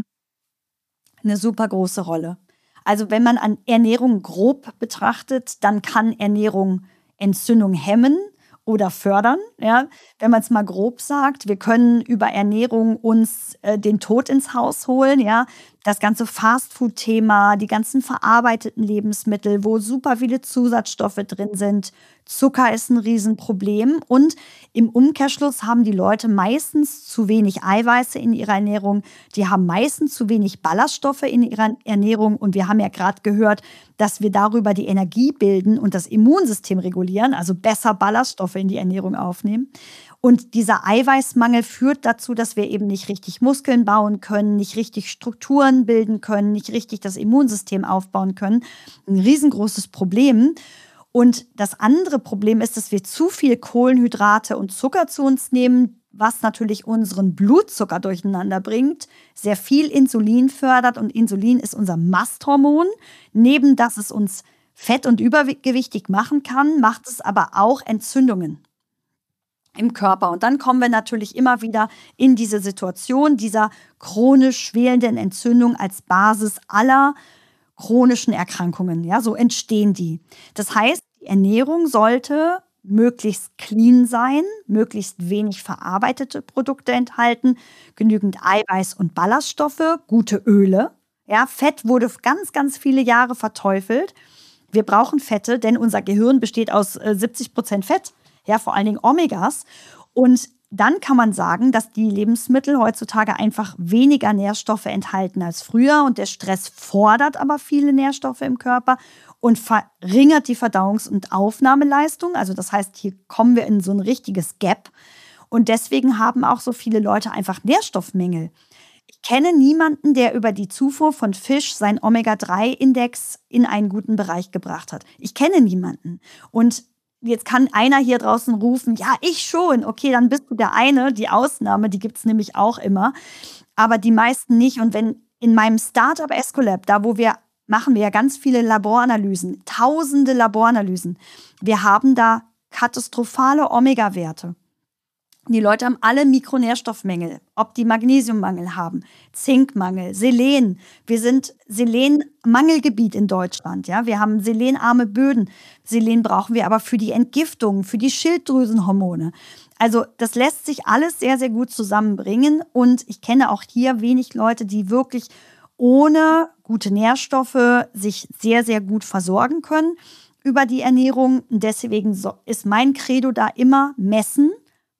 Eine super große Rolle. Also wenn man an Ernährung grob betrachtet, dann kann Ernährung Entzündung hemmen oder fördern. Ja? Wenn man es mal grob sagt, wir können über Ernährung uns äh, den Tod ins Haus holen. Ja? Das ganze Fastfood-Thema, die ganzen verarbeiteten Lebensmittel, wo super viele Zusatzstoffe drin sind. Zucker ist ein Riesenproblem. Und im Umkehrschluss haben die Leute meistens zu wenig Eiweiße in ihrer Ernährung. Die haben meistens zu wenig Ballaststoffe in ihrer Ernährung. Und wir haben ja gerade gehört, dass wir darüber die Energie bilden und das Immunsystem regulieren, also besser Ballaststoffe in die Ernährung aufnehmen. Und dieser Eiweißmangel führt dazu, dass wir eben nicht richtig Muskeln bauen können, nicht richtig Strukturen bilden können, nicht richtig das Immunsystem aufbauen können. Ein riesengroßes Problem. Und das andere Problem ist, dass wir zu viel Kohlenhydrate und Zucker zu uns nehmen, was natürlich unseren Blutzucker durcheinander bringt, sehr viel Insulin fördert. Und Insulin ist unser Masthormon. Neben dass es uns fett- und übergewichtig machen kann, macht es aber auch Entzündungen im Körper. Und dann kommen wir natürlich immer wieder in diese Situation dieser chronisch schwelenden Entzündung als Basis aller chronischen Erkrankungen. Ja, so entstehen die. Das heißt, die Ernährung sollte möglichst clean sein, möglichst wenig verarbeitete Produkte enthalten, genügend Eiweiß und Ballaststoffe, gute Öle. Ja, Fett wurde ganz, ganz viele Jahre verteufelt. Wir brauchen Fette, denn unser Gehirn besteht aus äh, siebzig Prozent Fett. Ja, vor allen Dingen Omegas. Und dann kann man sagen, dass die Lebensmittel heutzutage einfach weniger Nährstoffe enthalten als früher. Und der Stress fordert aber viele Nährstoffe im Körper und verringert die Verdauungs- und Aufnahmeleistung. Also das heißt, hier kommen wir in so ein richtiges Gap. Und deswegen haben auch so viele Leute einfach Nährstoffmängel. Ich kenne niemanden, der über die Zufuhr von Fisch seinen Omega drei Index in einen guten Bereich gebracht hat. Ich kenne niemanden. Und jetzt kann einer hier draußen rufen, ja, ich schon. Okay, dann bist du der eine. Die Ausnahme, die gibt es nämlich auch immer. Aber die meisten nicht. Und wenn in meinem Startup Escolab, da wo wir, machen wir ja ganz viele Laboranalysen, tausende Laboranalysen. Wir haben da katastrophale Omega-Werte. Die Leute haben alle Mikronährstoffmängel, ob die Magnesiummangel haben, Zinkmangel, Selen. Wir sind Selenmangelgebiet in Deutschland. Ja? Wir haben selenarme Böden. Selen brauchen wir aber für die Entgiftung, für die Schilddrüsenhormone. Also das lässt sich alles sehr, sehr gut zusammenbringen. Und ich kenne auch hier wenig Leute, die wirklich ohne gute Nährstoffe sich sehr, sehr gut versorgen können über die Ernährung. Und deswegen ist mein Credo da immer messen,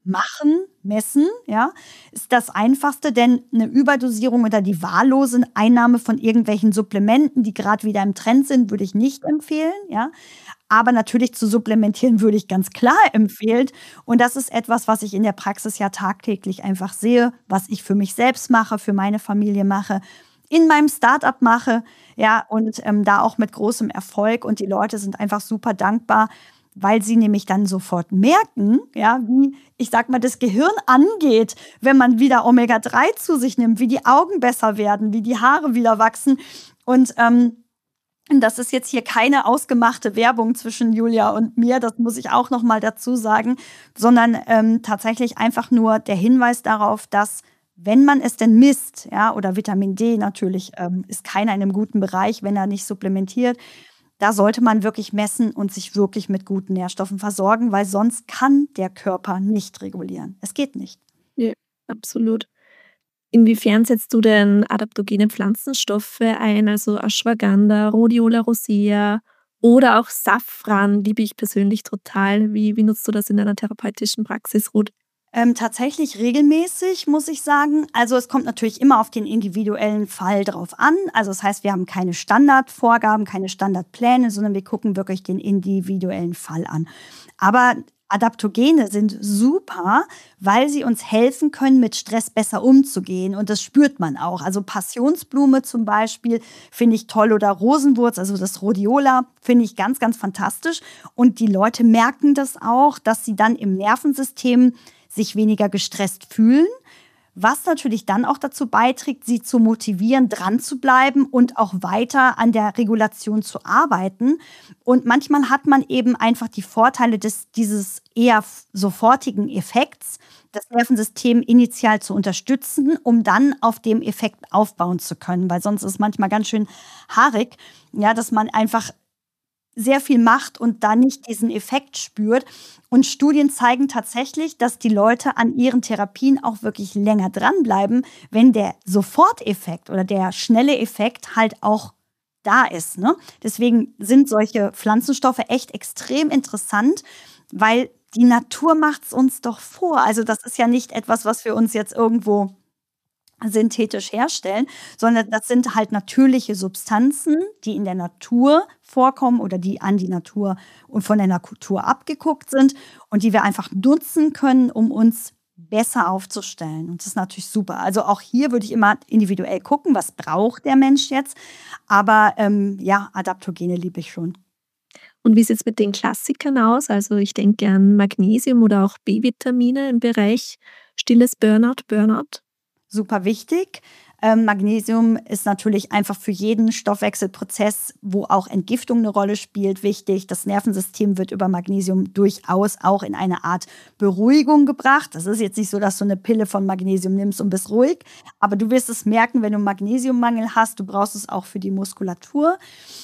machen, messen, ja, ist das Einfachste, denn eine Überdosierung oder die wahllose Einnahme von irgendwelchen Supplementen, die gerade wieder im Trend sind, würde ich nicht empfehlen, ja. Aber natürlich zu supplementieren würde ich ganz klar empfehlen. Und das ist etwas, was ich in der Praxis ja tagtäglich einfach sehe, was ich für mich selbst mache, für meine Familie mache, in meinem Startup mache, ja, und ähm, da auch mit großem Erfolg. Und die Leute sind einfach super dankbar, weil sie nämlich dann sofort merken, ja, wie, ich sag mal, das Gehirn angeht, wenn man wieder Omega drei zu sich nimmt, wie die Augen besser werden, wie die Haare wieder wachsen. Und ähm, das ist jetzt hier keine ausgemachte Werbung zwischen Julia und mir, das muss ich auch noch mal dazu sagen, sondern ähm, tatsächlich einfach nur der Hinweis darauf, dass, wenn man es denn misst, ja, oder Vitamin D natürlich ähm, ist keiner in einem guten Bereich, wenn er nicht supplementiert, da sollte man wirklich messen und sich wirklich mit guten Nährstoffen versorgen, weil sonst kann der Körper nicht regulieren. Es geht nicht. Ja, absolut. Inwiefern setzt du denn adaptogene Pflanzenstoffe ein, also Ashwagandha, Rhodiola rosea oder auch Safran, liebe ich persönlich total. Wie, wie nutzt du das in deiner therapeutischen Praxis, Ruth? Ähm, tatsächlich regelmäßig, muss ich sagen. Also es kommt natürlich immer auf den individuellen Fall drauf an. Also das heißt, wir haben keine Standardvorgaben, keine Standardpläne, sondern wir gucken wirklich den individuellen Fall an. Aber Adaptogene sind super, weil sie uns helfen können, mit Stress besser umzugehen. Und das spürt man auch. Also Passionsblume zum Beispiel finde ich toll oder Rosenwurz, also das Rhodiola, finde ich ganz, ganz fantastisch. Und die Leute merken das auch, dass sie dann im Nervensystem sich weniger gestresst fühlen, was natürlich dann auch dazu beiträgt, sie zu motivieren, dran zu bleiben und auch weiter an der Regulation zu arbeiten. Und manchmal hat man eben einfach die Vorteile des, dieses eher sofortigen Effekts, das Nervensystem initial zu unterstützen, um dann auf dem Effekt aufbauen zu können, weil sonst ist es manchmal ganz schön haarig, ja, dass man einfach sehr viel macht und da nicht diesen Effekt spürt. Und Studien zeigen tatsächlich, dass die Leute an ihren Therapien auch wirklich länger dranbleiben, wenn der Soforteffekt oder der schnelle Effekt halt auch da ist, ne? Deswegen sind solche Pflanzenstoffe echt extrem interessant, weil die Natur macht es uns doch vor. Also das ist ja nicht etwas, was wir uns jetzt irgendwo synthetisch herstellen, sondern das sind halt natürliche Substanzen, die in der Natur vorkommen oder die an die Natur und von der Natur abgeguckt sind und die wir einfach nutzen können, um uns besser aufzustellen. Und das ist natürlich super. Also auch hier würde ich immer individuell gucken, was braucht der Mensch jetzt. Aber ähm, ja, Adaptogene liebe ich schon. Und wie sieht es mit den Klassikern aus? Also ich denke an Magnesium oder auch B-Vitamine im Bereich stilles Burnout, Burnout. Super wichtig. Ähm, Magnesium ist natürlich einfach für jeden Stoffwechselprozess, wo auch Entgiftung eine Rolle spielt, wichtig. Das Nervensystem wird über Magnesium durchaus auch in eine Art Beruhigung gebracht. Das ist jetzt nicht so, dass du eine Pille von Magnesium nimmst und bist ruhig, aber du wirst es merken, wenn du Magnesiummangel hast. Du brauchst es auch für die Muskulatur.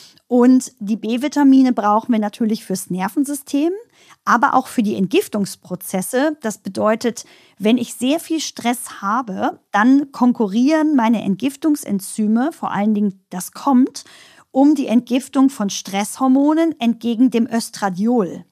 Und die B-Vitamine brauchen wir natürlich fürs Nervensystem, aber auch für die Entgiftungsprozesse. Das bedeutet, wenn ich sehr viel Stress habe, dann konkurrieren meine Entgiftungsenzyme, vor allen Dingen das kommt, um die Entgiftung von Stresshormonen entgegen dem Östradiol.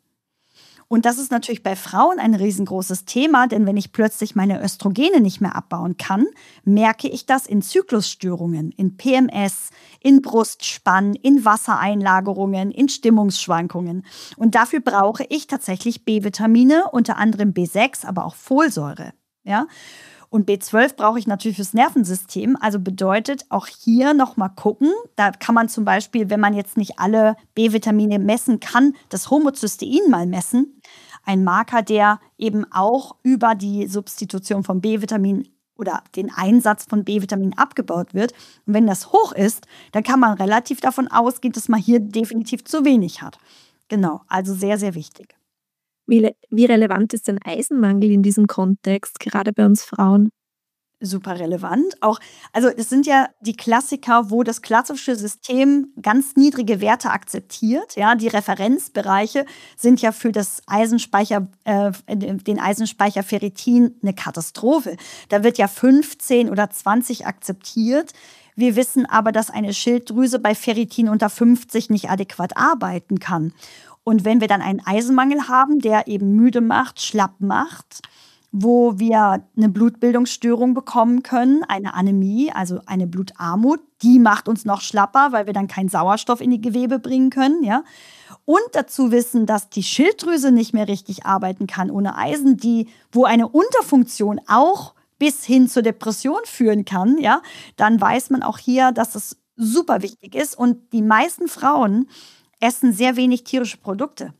Und das ist natürlich bei Frauen ein riesengroßes Thema, denn wenn ich plötzlich meine Östrogene nicht mehr abbauen kann, merke ich das in Zyklusstörungen, in P M S, in Brustspannen, in Wassereinlagerungen, in Stimmungsschwankungen. Und dafür brauche ich tatsächlich B-Vitamine, unter anderem B sechs, aber auch Folsäure. Ja? Und B zwölf brauche ich natürlich fürs Nervensystem. Also bedeutet auch hier nochmal gucken. Da kann man zum Beispiel, wenn man jetzt nicht alle B-Vitamine messen kann, das Homozystein mal messen. Ein Marker, der eben auch über die Substitution von B-Vitamin oder den Einsatz von B-Vitamin abgebaut wird. Und wenn das hoch ist, dann kann man relativ davon ausgehen, dass man hier definitiv zu wenig hat. Genau, also sehr, sehr wichtig. Wie, wie relevant ist denn Eisenmangel in diesem Kontext, gerade bei uns Frauen? Super relevant. Auch, also es sind ja die Klassiker, wo das klassische System ganz niedrige Werte akzeptiert. Ja, die Referenzbereiche sind ja für das Eisenspeicher, äh, den Eisenspeicher Ferritin eine Katastrophe. Da wird ja fünfzehn oder zwanzig akzeptiert. Wir wissen aber, dass eine Schilddrüse bei Ferritin unter fünfzig nicht adäquat arbeiten kann. Und wenn wir dann einen Eisenmangel haben, der eben müde macht, schlapp macht wo wir eine Blutbildungsstörung bekommen können, eine Anämie, also eine Blutarmut. Die macht uns noch schlapper, weil wir dann keinen Sauerstoff in die Gewebe bringen können. Ja? Und dazu wissen, dass die Schilddrüse nicht mehr richtig arbeiten kann ohne Eisen, die, wo eine Unterfunktion auch bis hin zur Depression führen kann. Ja? Dann weiß man auch hier, dass es super wichtig ist. Und die meisten Frauen essen sehr wenig tierische Produkte.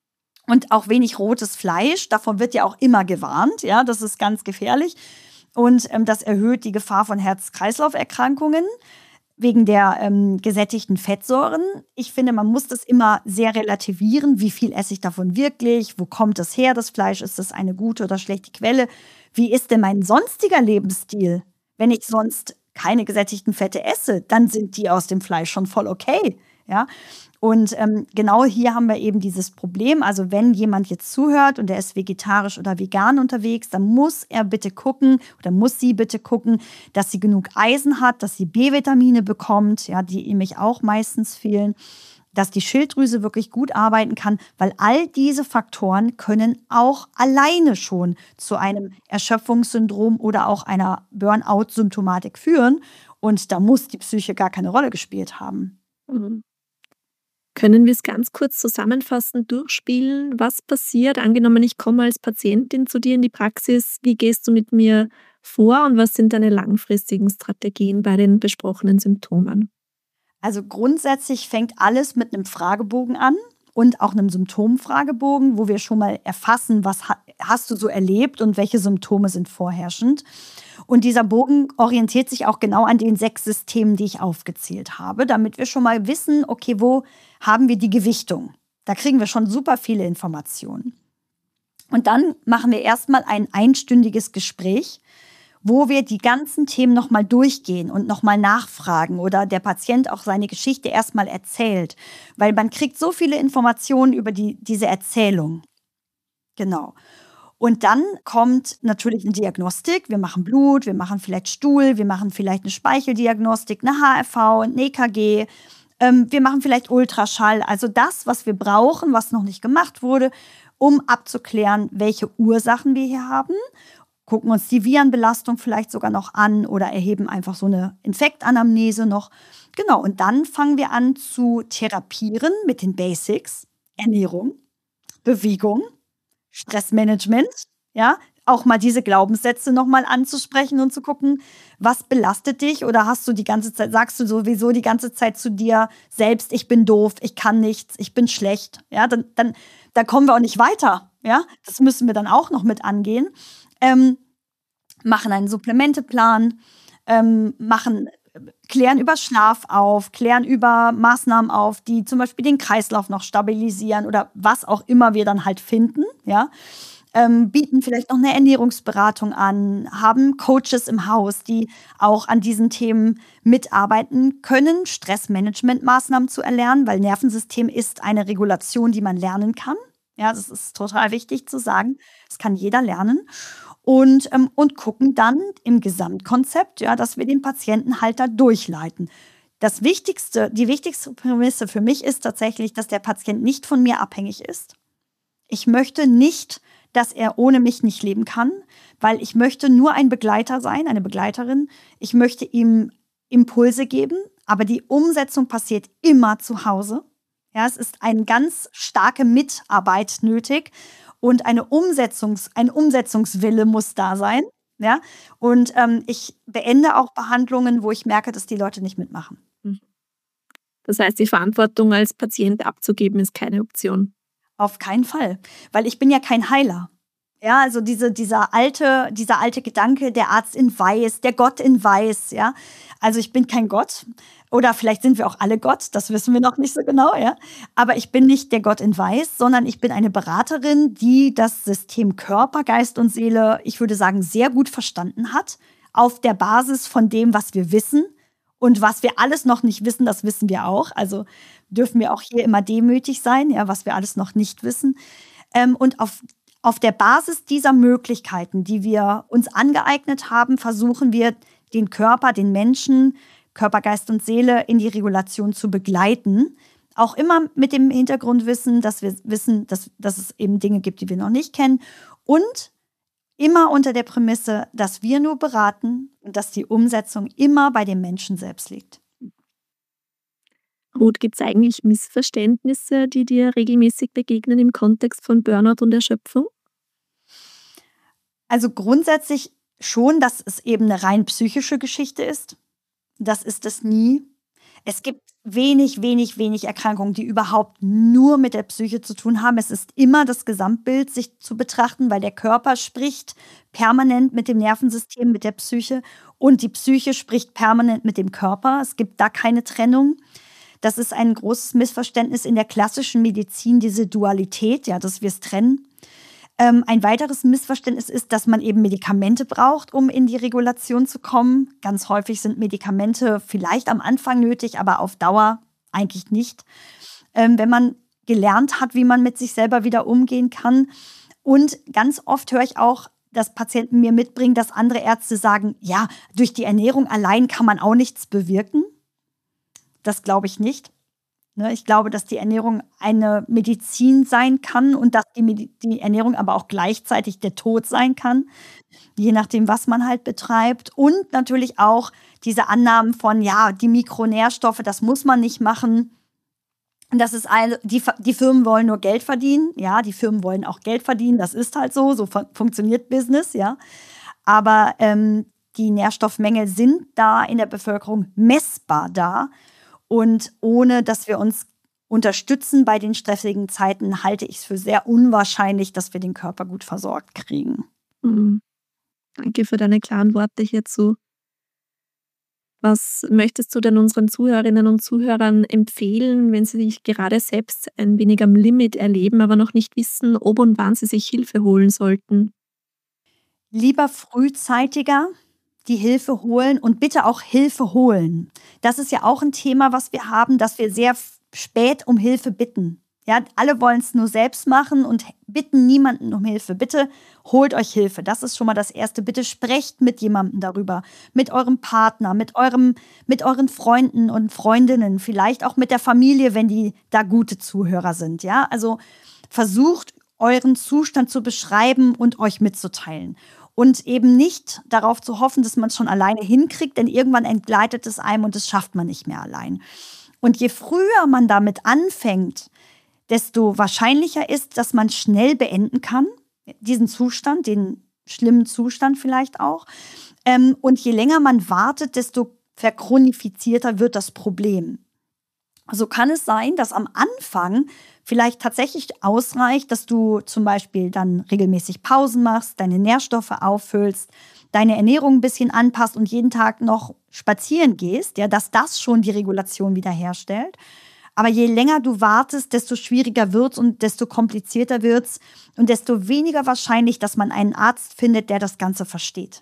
Und auch wenig rotes Fleisch. Davon wird ja auch immer gewarnt. Ja, das ist ganz gefährlich. Und ähm, das erhöht die Gefahr von Herz-Kreislauf-Erkrankungen wegen der ähm, gesättigten Fettsäuren. Ich finde, man muss das immer sehr relativieren. Wie viel esse ich davon wirklich? Wo kommt das her, das Fleisch? Ist das eine gute oder schlechte Quelle? Wie ist denn mein sonstiger Lebensstil? Wenn ich sonst keine gesättigten Fette esse, dann sind die aus dem Fleisch schon voll okay. Ja? Und ähm, genau hier haben wir eben dieses Problem. Also wenn jemand jetzt zuhört und der ist vegetarisch oder vegan unterwegs, dann muss er bitte gucken oder muss sie bitte gucken, dass sie genug Eisen hat, dass sie B-Vitamine bekommt, ja, die nämlich auch meistens fehlen, dass die Schilddrüse wirklich gut arbeiten kann, weil all diese Faktoren können auch alleine schon zu einem Erschöpfungssyndrom oder auch einer Burnout-Symptomatik führen. Und da muss die Psyche gar keine Rolle gespielt haben. Mhm. Können wir es ganz kurz zusammenfassend durchspielen? Was passiert? Angenommen, ich komme als Patientin zu dir in die Praxis. Wie gehst du mit mir vor und was sind deine langfristigen Strategien bei den besprochenen Symptomen? Also grundsätzlich fängt alles mit einem Fragebogen an und auch einem Symptomfragebogen, wo wir schon mal erfassen, was ha- hast du so erlebt und welche Symptome sind vorherrschend. Und dieser Bogen orientiert sich auch genau an den sechs Systemen, die ich aufgezählt habe, damit wir schon mal wissen, okay, wo haben wir die Gewichtung? Da kriegen wir schon super viele Informationen. Und dann machen wir erstmal ein einstündiges Gespräch, wo wir die ganzen Themen nochmal durchgehen und nochmal nachfragen oder der Patient auch seine Geschichte erstmal erzählt. Weil man kriegt so viele Informationen über die, diese Erzählung. Genau. Und dann kommt natürlich eine Diagnostik. Wir machen Blut, wir machen vielleicht Stuhl, wir machen vielleicht eine Speicheldiagnostik, eine H R V, ein E K G. Ähm, wir machen vielleicht Ultraschall. Also das, was wir brauchen, was noch nicht gemacht wurde, um abzuklären, welche Ursachen wir hier haben. Gucken uns die Virenbelastung vielleicht sogar noch an oder erheben einfach so eine Infektanamnese noch. Genau, und dann fangen wir an zu therapieren mit den Basics. Ernährung, Bewegung, Stressmanagement, ja, auch mal diese Glaubenssätze nochmal anzusprechen und zu gucken, was belastet dich oder hast du die ganze Zeit, sagst du sowieso die ganze Zeit zu dir selbst, ich bin doof, ich kann nichts, ich bin schlecht, ja, dann, dann, dann kommen wir auch nicht weiter, ja, das müssen wir dann auch noch mit angehen. Ähm, machen einen Supplementeplan, ähm, machen, klären über Schlaf auf, klären über Maßnahmen auf, die zum Beispiel den Kreislauf noch stabilisieren oder was auch immer wir dann halt finden, ja. Ähm, bieten vielleicht noch eine Ernährungsberatung an, haben Coaches im Haus, die auch an diesen Themen mitarbeiten können, Stressmanagementmaßnahmen zu erlernen, weil Nervensystem ist eine Regulation, die man lernen kann. Ja, das ist total wichtig zu sagen. Das kann jeder lernen. Und, ähm, und gucken dann im Gesamtkonzept, ja, dass wir den Patienten halt da durchleiten. Das Wichtigste, die wichtigste Prämisse für mich ist tatsächlich, dass der Patient nicht von mir abhängig ist. Ich möchte nicht, dass er ohne mich nicht leben kann, weil ich möchte nur ein Begleiter sein, eine Begleiterin. Ich möchte ihm Impulse geben, aber die Umsetzung passiert immer zu Hause. Ja, es ist eine ganz starke Mitarbeit nötig. Und eine Umsetzungs-, ein Umsetzungswille muss da sein. Ja? Und ähm, ich beende auch Behandlungen, wo ich merke, dass die Leute nicht mitmachen. Das heißt, die Verantwortung als Patient abzugeben, ist keine Option. Auf keinen Fall, weil ich bin ja kein Heiler. Ja, also diese, dieser, alte, dieser alte Gedanke, der Arzt in Weiß, der Gott in Weiß. Ja? Also ich bin kein Gott. Oder vielleicht sind wir auch alle Gott, das wissen wir noch nicht so genau, ja. Aber ich bin nicht der Gott in Weiß, sondern ich bin eine Beraterin, die das System Körper, Geist und Seele, ich würde sagen, sehr gut verstanden hat, auf der Basis von dem, was wir wissen. Und was wir alles noch nicht wissen, das wissen wir auch. Also dürfen wir auch hier immer demütig sein, ja, was wir alles noch nicht wissen. Ähm, und auf, auf der Basis dieser Möglichkeiten, die wir uns angeeignet haben, versuchen wir, den Körper, den Menschen, Körper, Geist und Seele in die Regulation zu begleiten. Auch immer mit dem Hintergrundwissen, dass wir wissen, dass, dass es eben Dinge gibt, die wir noch nicht kennen. Und Immer unter der Prämisse, dass wir nur beraten und dass die Umsetzung immer bei dem Menschen selbst liegt. Ruth, gibt es eigentlich Missverständnisse, die dir regelmäßig begegnen im Kontext von Burnout und Erschöpfung? Also grundsätzlich schon, dass es eben eine rein psychische Geschichte ist. Das ist es nie. Es gibt wenig, wenig, wenig Erkrankungen, die überhaupt nur mit der Psyche zu tun haben. Es ist immer das Gesamtbild, sich zu betrachten, weil der Körper spricht permanent mit dem Nervensystem, mit der Psyche und die Psyche spricht permanent mit dem Körper. Es gibt da keine Trennung. Das ist ein großes Missverständnis in der klassischen Medizin, diese Dualität, ja, dass wir es trennen. Ähm, ein weiteres Missverständnis ist, dass man eben Medikamente braucht, um in die Regulation zu kommen. Ganz häufig sind Medikamente vielleicht am Anfang nötig, aber auf Dauer eigentlich nicht. Ähm, wenn man gelernt hat, wie man mit sich selber wieder umgehen kann. Und ganz oft höre ich auch, dass Patienten mir mitbringen, dass andere Ärzte sagen, ja, durch die Ernährung allein kann man auch nichts bewirken. Das glaube ich nicht. Ich glaube, dass die Ernährung eine Medizin sein kann und dass die, Medi- die Ernährung aber auch gleichzeitig der Tod sein kann, je nachdem, was man halt betreibt. Und natürlich auch diese Annahmen von, ja, die Mikronährstoffe, das muss man nicht machen. Und das ist eine, die, die Firmen wollen nur Geld verdienen. Ja, die Firmen wollen auch Geld verdienen. Das ist halt so, so fun- funktioniert Business, ja. Aber ähm, die Nährstoffmängel sind da in der Bevölkerung messbar da. Und ohne, dass wir uns unterstützen bei den stressigen Zeiten, halte ich es für sehr unwahrscheinlich, dass wir den Körper gut versorgt kriegen. Mhm. Danke für deine klaren Worte hierzu. Was möchtest du denn unseren Zuhörerinnen und Zuhörern empfehlen, wenn sie sich gerade selbst ein wenig am Limit erleben, aber noch nicht wissen, ob und wann sie sich Hilfe holen sollten? Lieber frühzeitiger die Hilfe holen und bitte auch Hilfe holen. Das ist ja auch ein Thema, was wir haben, dass wir sehr f- spät um Hilfe bitten. Ja, alle wollen es nur selbst machen und bitten niemanden um Hilfe. Bitte holt euch Hilfe. Das ist schon mal das Erste. Bitte sprecht mit jemandem darüber. Mit eurem Partner, mit, eurem, mit euren Freunden und Freundinnen. Vielleicht auch mit der Familie, wenn die da gute Zuhörer sind. Ja, also versucht, euren Zustand zu beschreiben und euch mitzuteilen. Und eben nicht darauf zu hoffen, dass man es schon alleine hinkriegt, denn irgendwann entgleitet es einem und das schafft man nicht mehr allein. Und je früher man damit anfängt, desto wahrscheinlicher ist, dass man schnell beenden kann, diesen Zustand, den schlimmen Zustand vielleicht auch. Ähm, und je länger man wartet, desto verchronifizierter wird das Problem. So kann es sein, dass am Anfang vielleicht tatsächlich ausreicht, dass du zum Beispiel dann regelmäßig Pausen machst, deine Nährstoffe auffüllst, deine Ernährung ein bisschen anpasst und jeden Tag noch spazieren gehst, ja, dass das schon die Regulation wiederherstellt. Aber je länger du wartest, desto schwieriger wird's und desto komplizierter wird's und desto weniger wahrscheinlich, dass man einen Arzt findet, der das Ganze versteht.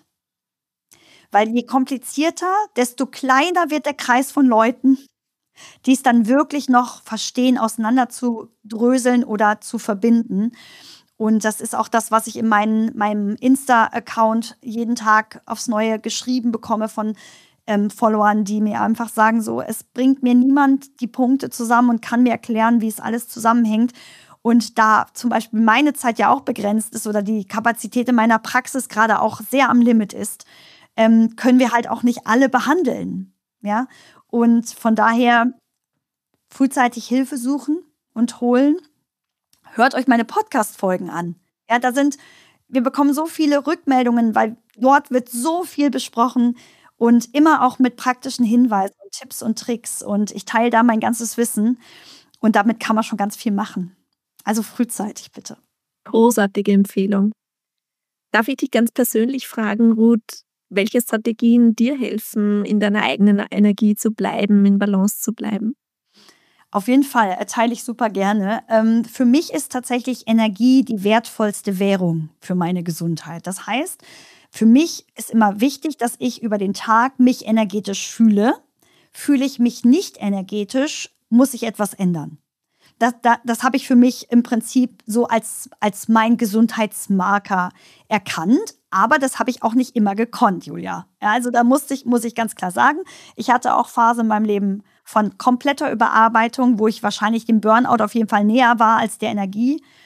Weil je komplizierter, desto kleiner wird der Kreis von Leuten, die es dann wirklich noch verstehen, auseinander zu dröseln oder zu verbinden. Und das ist auch das, was ich in meinen, meinem Insta-Account jeden Tag aufs Neue geschrieben bekomme von ähm, Followern, die mir einfach sagen, so, es bringt mir niemand die Punkte zusammen und kann mir erklären, wie es alles zusammenhängt. Und da zum Beispiel meine Zeit ja auch begrenzt ist oder die Kapazität in meiner Praxis gerade auch sehr am Limit ist, ähm, können wir halt auch nicht alle behandeln. Ja? Und von daher frühzeitig Hilfe suchen und holen. Hört euch meine Podcast-Folgen an. Ja, da sind, wir bekommen so viele Rückmeldungen, weil dort wird so viel besprochen und immer auch mit praktischen Hinweisen und Tipps und Tricks. Und ich teile da mein ganzes Wissen und damit kann man schon ganz viel machen. Also frühzeitig bitte. Großartige Empfehlung. Darf ich dich ganz persönlich fragen, Ruth, welche Strategien dir helfen, in deiner eigenen Energie zu bleiben, in Balance zu bleiben? Auf jeden Fall, erteile ich super gerne. Ähm, für mich ist tatsächlich Energie die wertvollste Währung für meine Gesundheit. Das heißt, für mich ist immer wichtig, dass ich über den Tag mich energetisch fühle. Fühle ich mich nicht energetisch, muss ich etwas ändern. Das, das, das habe ich für mich im Prinzip so als, als mein Gesundheitsmarker erkannt. Aber das habe ich auch nicht immer gekonnt, Julia. Ja, also da musste ich, muss ich ganz klar sagen, ich hatte auch Phasen in meinem Leben von kompletter Überarbeitung, wo ich wahrscheinlich dem Burnout auf jeden Fall näher war als der Energie.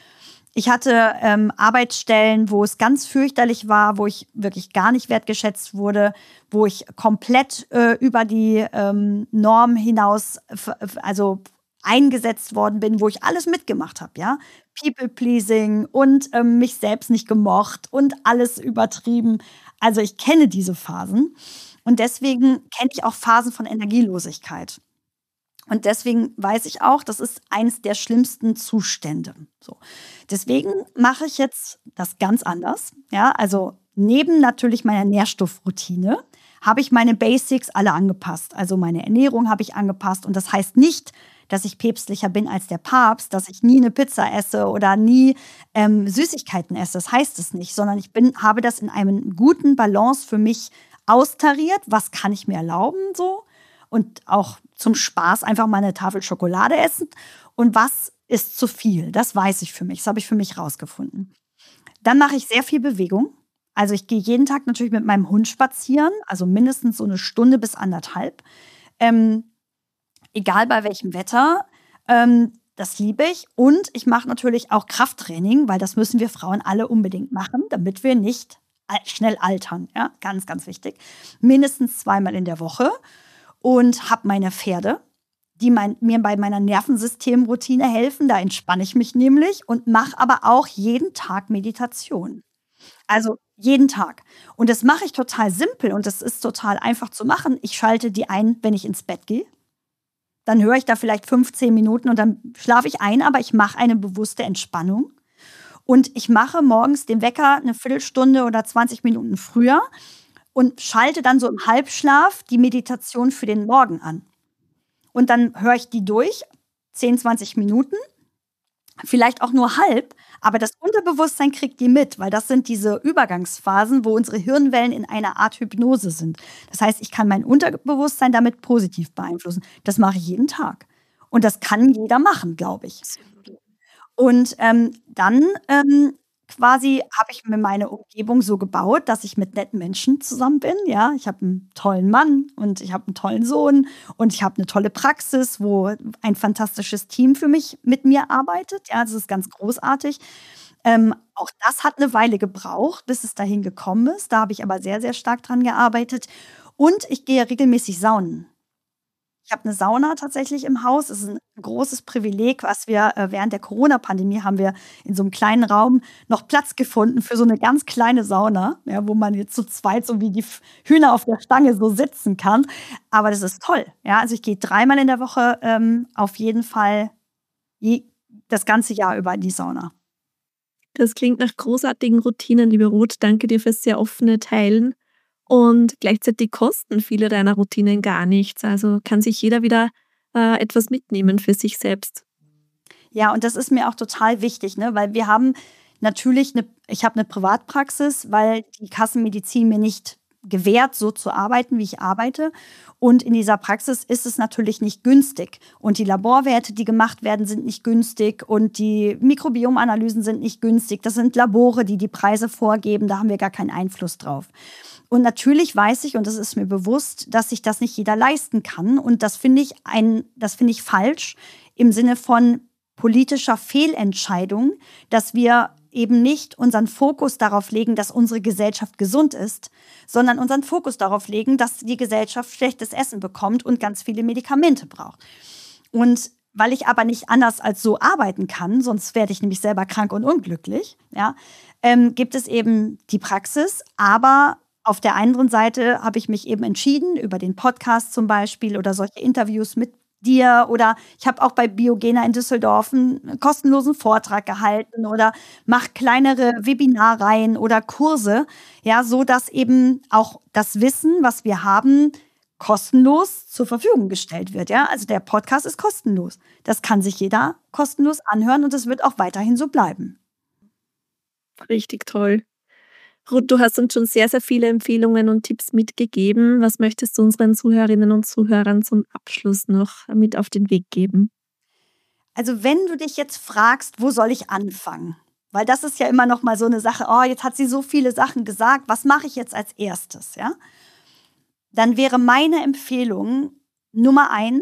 Ich hatte ähm, Arbeitsstellen, wo es ganz fürchterlich war, wo ich wirklich gar nicht wertgeschätzt wurde, wo ich komplett äh, über die ähm, Norm hinaus, f- f- also eingesetzt worden bin, wo ich alles mitgemacht habe, ja. People-pleasing und ähm, mich selbst nicht gemocht und alles übertrieben. Also ich kenne diese Phasen und deswegen kenne ich auch Phasen von Energielosigkeit. Und deswegen weiß ich auch, das ist eines der schlimmsten Zustände. So. Deswegen mache ich jetzt das ganz anders. Ja, also neben natürlich meiner Nährstoffroutine habe ich meine Basics alle angepasst. Also meine Ernährung habe ich angepasst. Und das heißt nicht, dass ich päpstlicher bin als der Papst, dass ich nie eine Pizza esse oder nie ähm, Süßigkeiten esse. Das heißt es nicht, sondern ich bin, habe das in einem guten Balance für mich austariert. Was kann ich mir erlauben so? Und auch zum Spaß einfach mal eine Tafel Schokolade essen. Und was ist zu viel? Das weiß ich für mich. Das habe ich für mich rausgefunden. Dann mache ich sehr viel Bewegung. Also ich gehe jeden Tag natürlich mit meinem Hund spazieren, also mindestens so eine Stunde bis anderthalb. Ähm, egal bei welchem Wetter. Ähm, das liebe ich. Und ich mache natürlich auch Krafttraining, weil das müssen wir Frauen alle unbedingt machen, damit wir nicht al- schnell altern. Ja, ganz, ganz wichtig. Mindestens zweimal in der Woche. Und habe meine Pferde, die mein, mir bei meiner Nervensystemroutine helfen. Da entspanne ich mich nämlich und mache aber auch jeden Tag Meditation. Also jeden Tag. Und das mache ich total simpel und das ist total einfach zu machen. Ich schalte die ein, wenn ich ins Bett gehe. Dann höre ich da vielleicht fünfzehn Minuten und dann schlafe ich ein, aber ich mache eine bewusste Entspannung. Und ich mache morgens den Wecker eine Viertelstunde oder zwanzig Minuten früher und schalte dann so im Halbschlaf die Meditation für den Morgen an. Und dann höre ich die durch, zehn, zwanzig Minuten, vielleicht auch nur halb, aber das Unterbewusstsein kriegt die mit, weil das sind diese Übergangsphasen, wo unsere Hirnwellen in einer Art Hypnose sind. Das heißt, ich kann mein Unterbewusstsein damit positiv beeinflussen. Das mache ich jeden Tag. Und das kann jeder machen, glaube ich. Und ähm, dann ähm, quasi habe ich mir meine Umgebung so gebaut, dass ich mit netten Menschen zusammen bin. Ja, ich habe einen tollen Mann und ich habe einen tollen Sohn und ich habe eine tolle Praxis, wo ein fantastisches Team für mich mit mir arbeitet. Ja, das ist ganz großartig. Ähm, auch das hat eine Weile gebraucht, bis es dahin gekommen ist. Da habe ich aber sehr, sehr stark dran gearbeitet. Und ich gehe regelmäßig saunen. Ich habe eine Sauna tatsächlich im Haus. Es ist ein großes Privileg, was wir äh, während der Corona-Pandemie haben wir in so einem kleinen Raum noch Platz gefunden für so eine ganz kleine Sauna, ja, wo man jetzt zu zweit so wie die F- Hühner auf der Stange so sitzen kann. Aber das ist toll. Ja, also ich gehe dreimal in der Woche ähm, auf jeden Fall je, das ganze Jahr über in die Sauna. Das klingt nach großartigen Routinen, liebe Ruth. Danke dir fürs sehr offene Teilen. Und gleichzeitig kosten viele deiner Routinen gar nichts. Also kann sich jeder wieder äh, etwas mitnehmen für sich selbst. Ja, und das ist mir auch total wichtig, ne? Weil wir haben natürlich, eine, ich habe eine Privatpraxis, weil die Kassenmedizin mir nicht gewährt, so zu arbeiten, wie ich arbeite. Und in dieser Praxis ist es natürlich nicht günstig. Und die Laborwerte, die gemacht werden, sind nicht günstig. Und die Mikrobiomanalysen sind nicht günstig. Das sind Labore, die die Preise vorgeben. Da haben wir gar keinen Einfluss drauf. Und natürlich weiß ich, und das ist mir bewusst, dass sich das nicht jeder leisten kann. Und das finde ich ein, das finde ich falsch im Sinne von politischer Fehlentscheidung, dass wir eben nicht unseren Fokus darauf legen, dass unsere Gesellschaft gesund ist, sondern unseren Fokus darauf legen, dass die Gesellschaft schlechtes Essen bekommt und ganz viele Medikamente braucht. Und weil ich aber nicht anders als so arbeiten kann, sonst werde ich nämlich selber krank und unglücklich, ja, ähm, gibt es eben die Praxis, aber auf der anderen Seite habe ich mich eben entschieden, über den Podcast zum Beispiel oder solche Interviews mit dir oder ich habe auch bei Biogena in Düsseldorf einen kostenlosen Vortrag gehalten oder mache kleinere Webinarreihen oder Kurse, ja, so dass eben auch das Wissen, was wir haben, kostenlos zur Verfügung gestellt wird, ja. Also der Podcast ist kostenlos. Das kann sich jeder kostenlos anhören und es wird auch weiterhin so bleiben. Richtig toll. Ruth, du hast uns schon sehr, sehr viele Empfehlungen und Tipps mitgegeben. Was möchtest du unseren Zuhörerinnen und Zuhörern zum Abschluss noch mit auf den Weg geben? Also wenn du dich jetzt fragst, wo soll ich anfangen? Weil das ist ja immer noch mal so eine Sache, oh, jetzt hat sie so viele Sachen gesagt, was mache ich jetzt als erstes, ja? Dann wäre meine Empfehlung Nummer eins,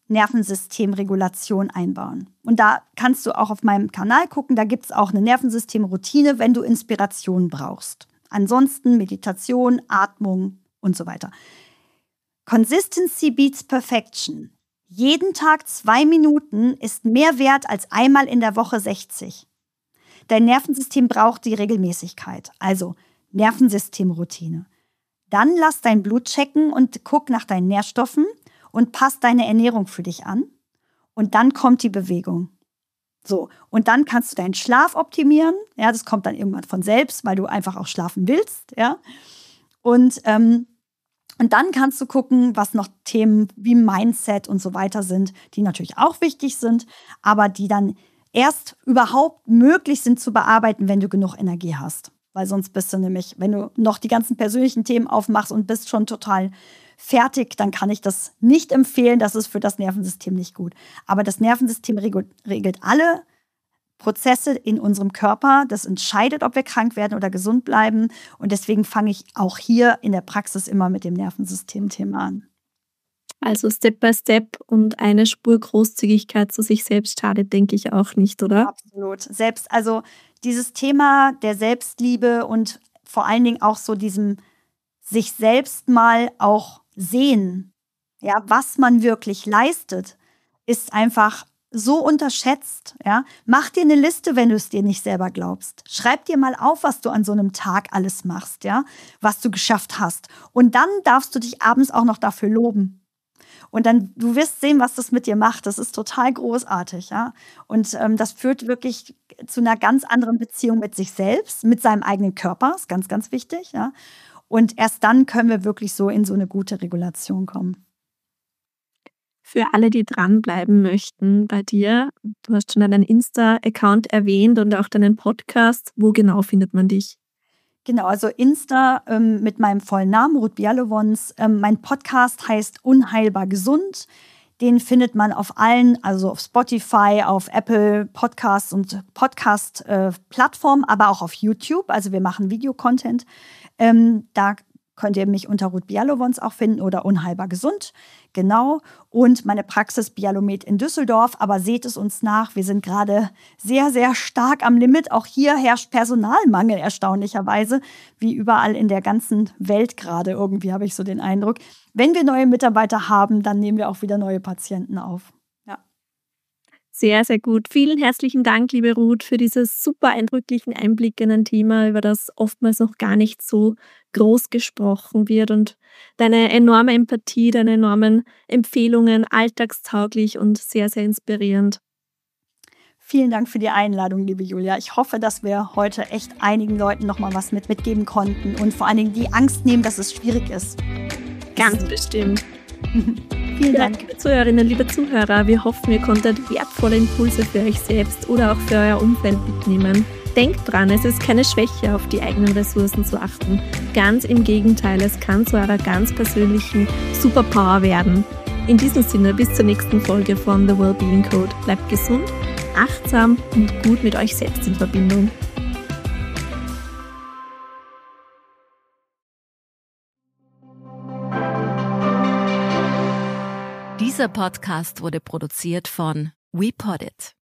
Nervensystemregulation einbauen. Und da kannst du auch auf meinem Kanal gucken, da gibt es auch eine Nervensystemroutine, wenn du Inspiration brauchst. Ansonsten Meditation, Atmung und so weiter. Consistency beats perfection. Jeden Tag zwei Minuten ist mehr wert als einmal in der Woche sechzig. Dein Nervensystem braucht die Regelmäßigkeit, also Nervensystemroutine. Dann lass dein Blut checken und guck nach deinen Nährstoffen und passt deine Ernährung für dich an. Und dann kommt die Bewegung. So, und dann kannst du deinen Schlaf optimieren. Ja, das kommt dann irgendwann von selbst, weil du einfach auch schlafen willst. Ja, und, ähm, und dann kannst du gucken, was noch Themen wie Mindset und so weiter sind, die natürlich auch wichtig sind, aber die dann erst überhaupt möglich sind zu bearbeiten, wenn du genug Energie hast. Weil sonst bist du nämlich, wenn du noch die ganzen persönlichen Themen aufmachst und bist schon total fertig, dann kann ich das nicht empfehlen. Das ist für das Nervensystem nicht gut. Aber das Nervensystem regelt alle Prozesse in unserem Körper. Das entscheidet, ob wir krank werden oder gesund bleiben. Und deswegen fange ich auch hier in der Praxis immer mit dem Nervensystem-Thema an. Also Step by Step und eine Spur Großzügigkeit zu sich selbst schadet, denke ich, auch nicht, oder? Absolut. Selbst, also dieses Thema der Selbstliebe und vor allen Dingen auch so diesem sich selbst mal auch sehen, ja, was man wirklich leistet, ist einfach so unterschätzt. Ja. Mach dir eine Liste, wenn du es dir nicht selber glaubst. Schreib dir mal auf, was du an so einem Tag alles machst, ja, was du geschafft hast. Und dann darfst du dich abends auch noch dafür loben. Und dann, du wirst sehen, was das mit dir macht. Das ist total großartig, ja. Und ähm, das führt wirklich zu einer ganz anderen Beziehung mit sich selbst, mit seinem eigenen Körper, ist ganz, ganz wichtig, ja. Und erst dann können wir wirklich so in so eine gute Regulation kommen. Für alle, die dranbleiben möchten bei dir, du hast schon deinen Insta-Account erwähnt und auch deinen Podcast. Wo genau findet man dich? Genau, also Insta ähm, mit meinem vollen Namen, Ruth Bialowons. Ähm, mein Podcast heißt Unheilbar Gesund. Den findet man auf allen, also auf Spotify, auf Apple Podcasts und Podcast-Plattformen, äh, aber auch auf YouTube. Also wir machen Videocontent. Ähm, da könnt ihr mich unter Ruth Bialowons auch finden oder Unheilbar Gesund. Genau. Und meine Praxis Bialomed in Düsseldorf. Aber seht es uns nach, wir sind gerade sehr, sehr stark am Limit. Auch hier herrscht Personalmangel erstaunlicherweise, wie überall in der ganzen Welt gerade. Irgendwie habe ich so den Eindruck. Wenn wir neue Mitarbeiter haben, dann nehmen wir auch wieder neue Patienten auf. Ja. Sehr, sehr gut. Vielen herzlichen Dank, liebe Ruth, für diese super eindrücklichen Einblicke in ein Thema, über das oftmals noch gar nicht so groß gesprochen wird, und deine enorme Empathie, deine enormen Empfehlungen, alltagstauglich und sehr, sehr inspirierend. Vielen Dank für die Einladung, liebe Julia. Ich hoffe, dass wir heute echt einigen Leuten noch mal was mit mitgeben konnten und vor allen Dingen die Angst nehmen, dass es schwierig ist. Ganz bestimmt. Vielen Dank. Ja, liebe Zuhörerinnen, liebe Zuhörer, wir hoffen, ihr konntet wertvolle Impulse für euch selbst oder auch für euer Umfeld mitnehmen. Denkt dran, es ist keine Schwäche, auf die eigenen Ressourcen zu achten. Ganz im Gegenteil, es kann zu eurer ganz persönlichen Superpower werden. In diesem Sinne, bis zur nächsten Folge von The Wellbeing Code. Bleibt gesund, achtsam und gut mit euch selbst in Verbindung. Dieser Podcast wurde produziert von WePoddit.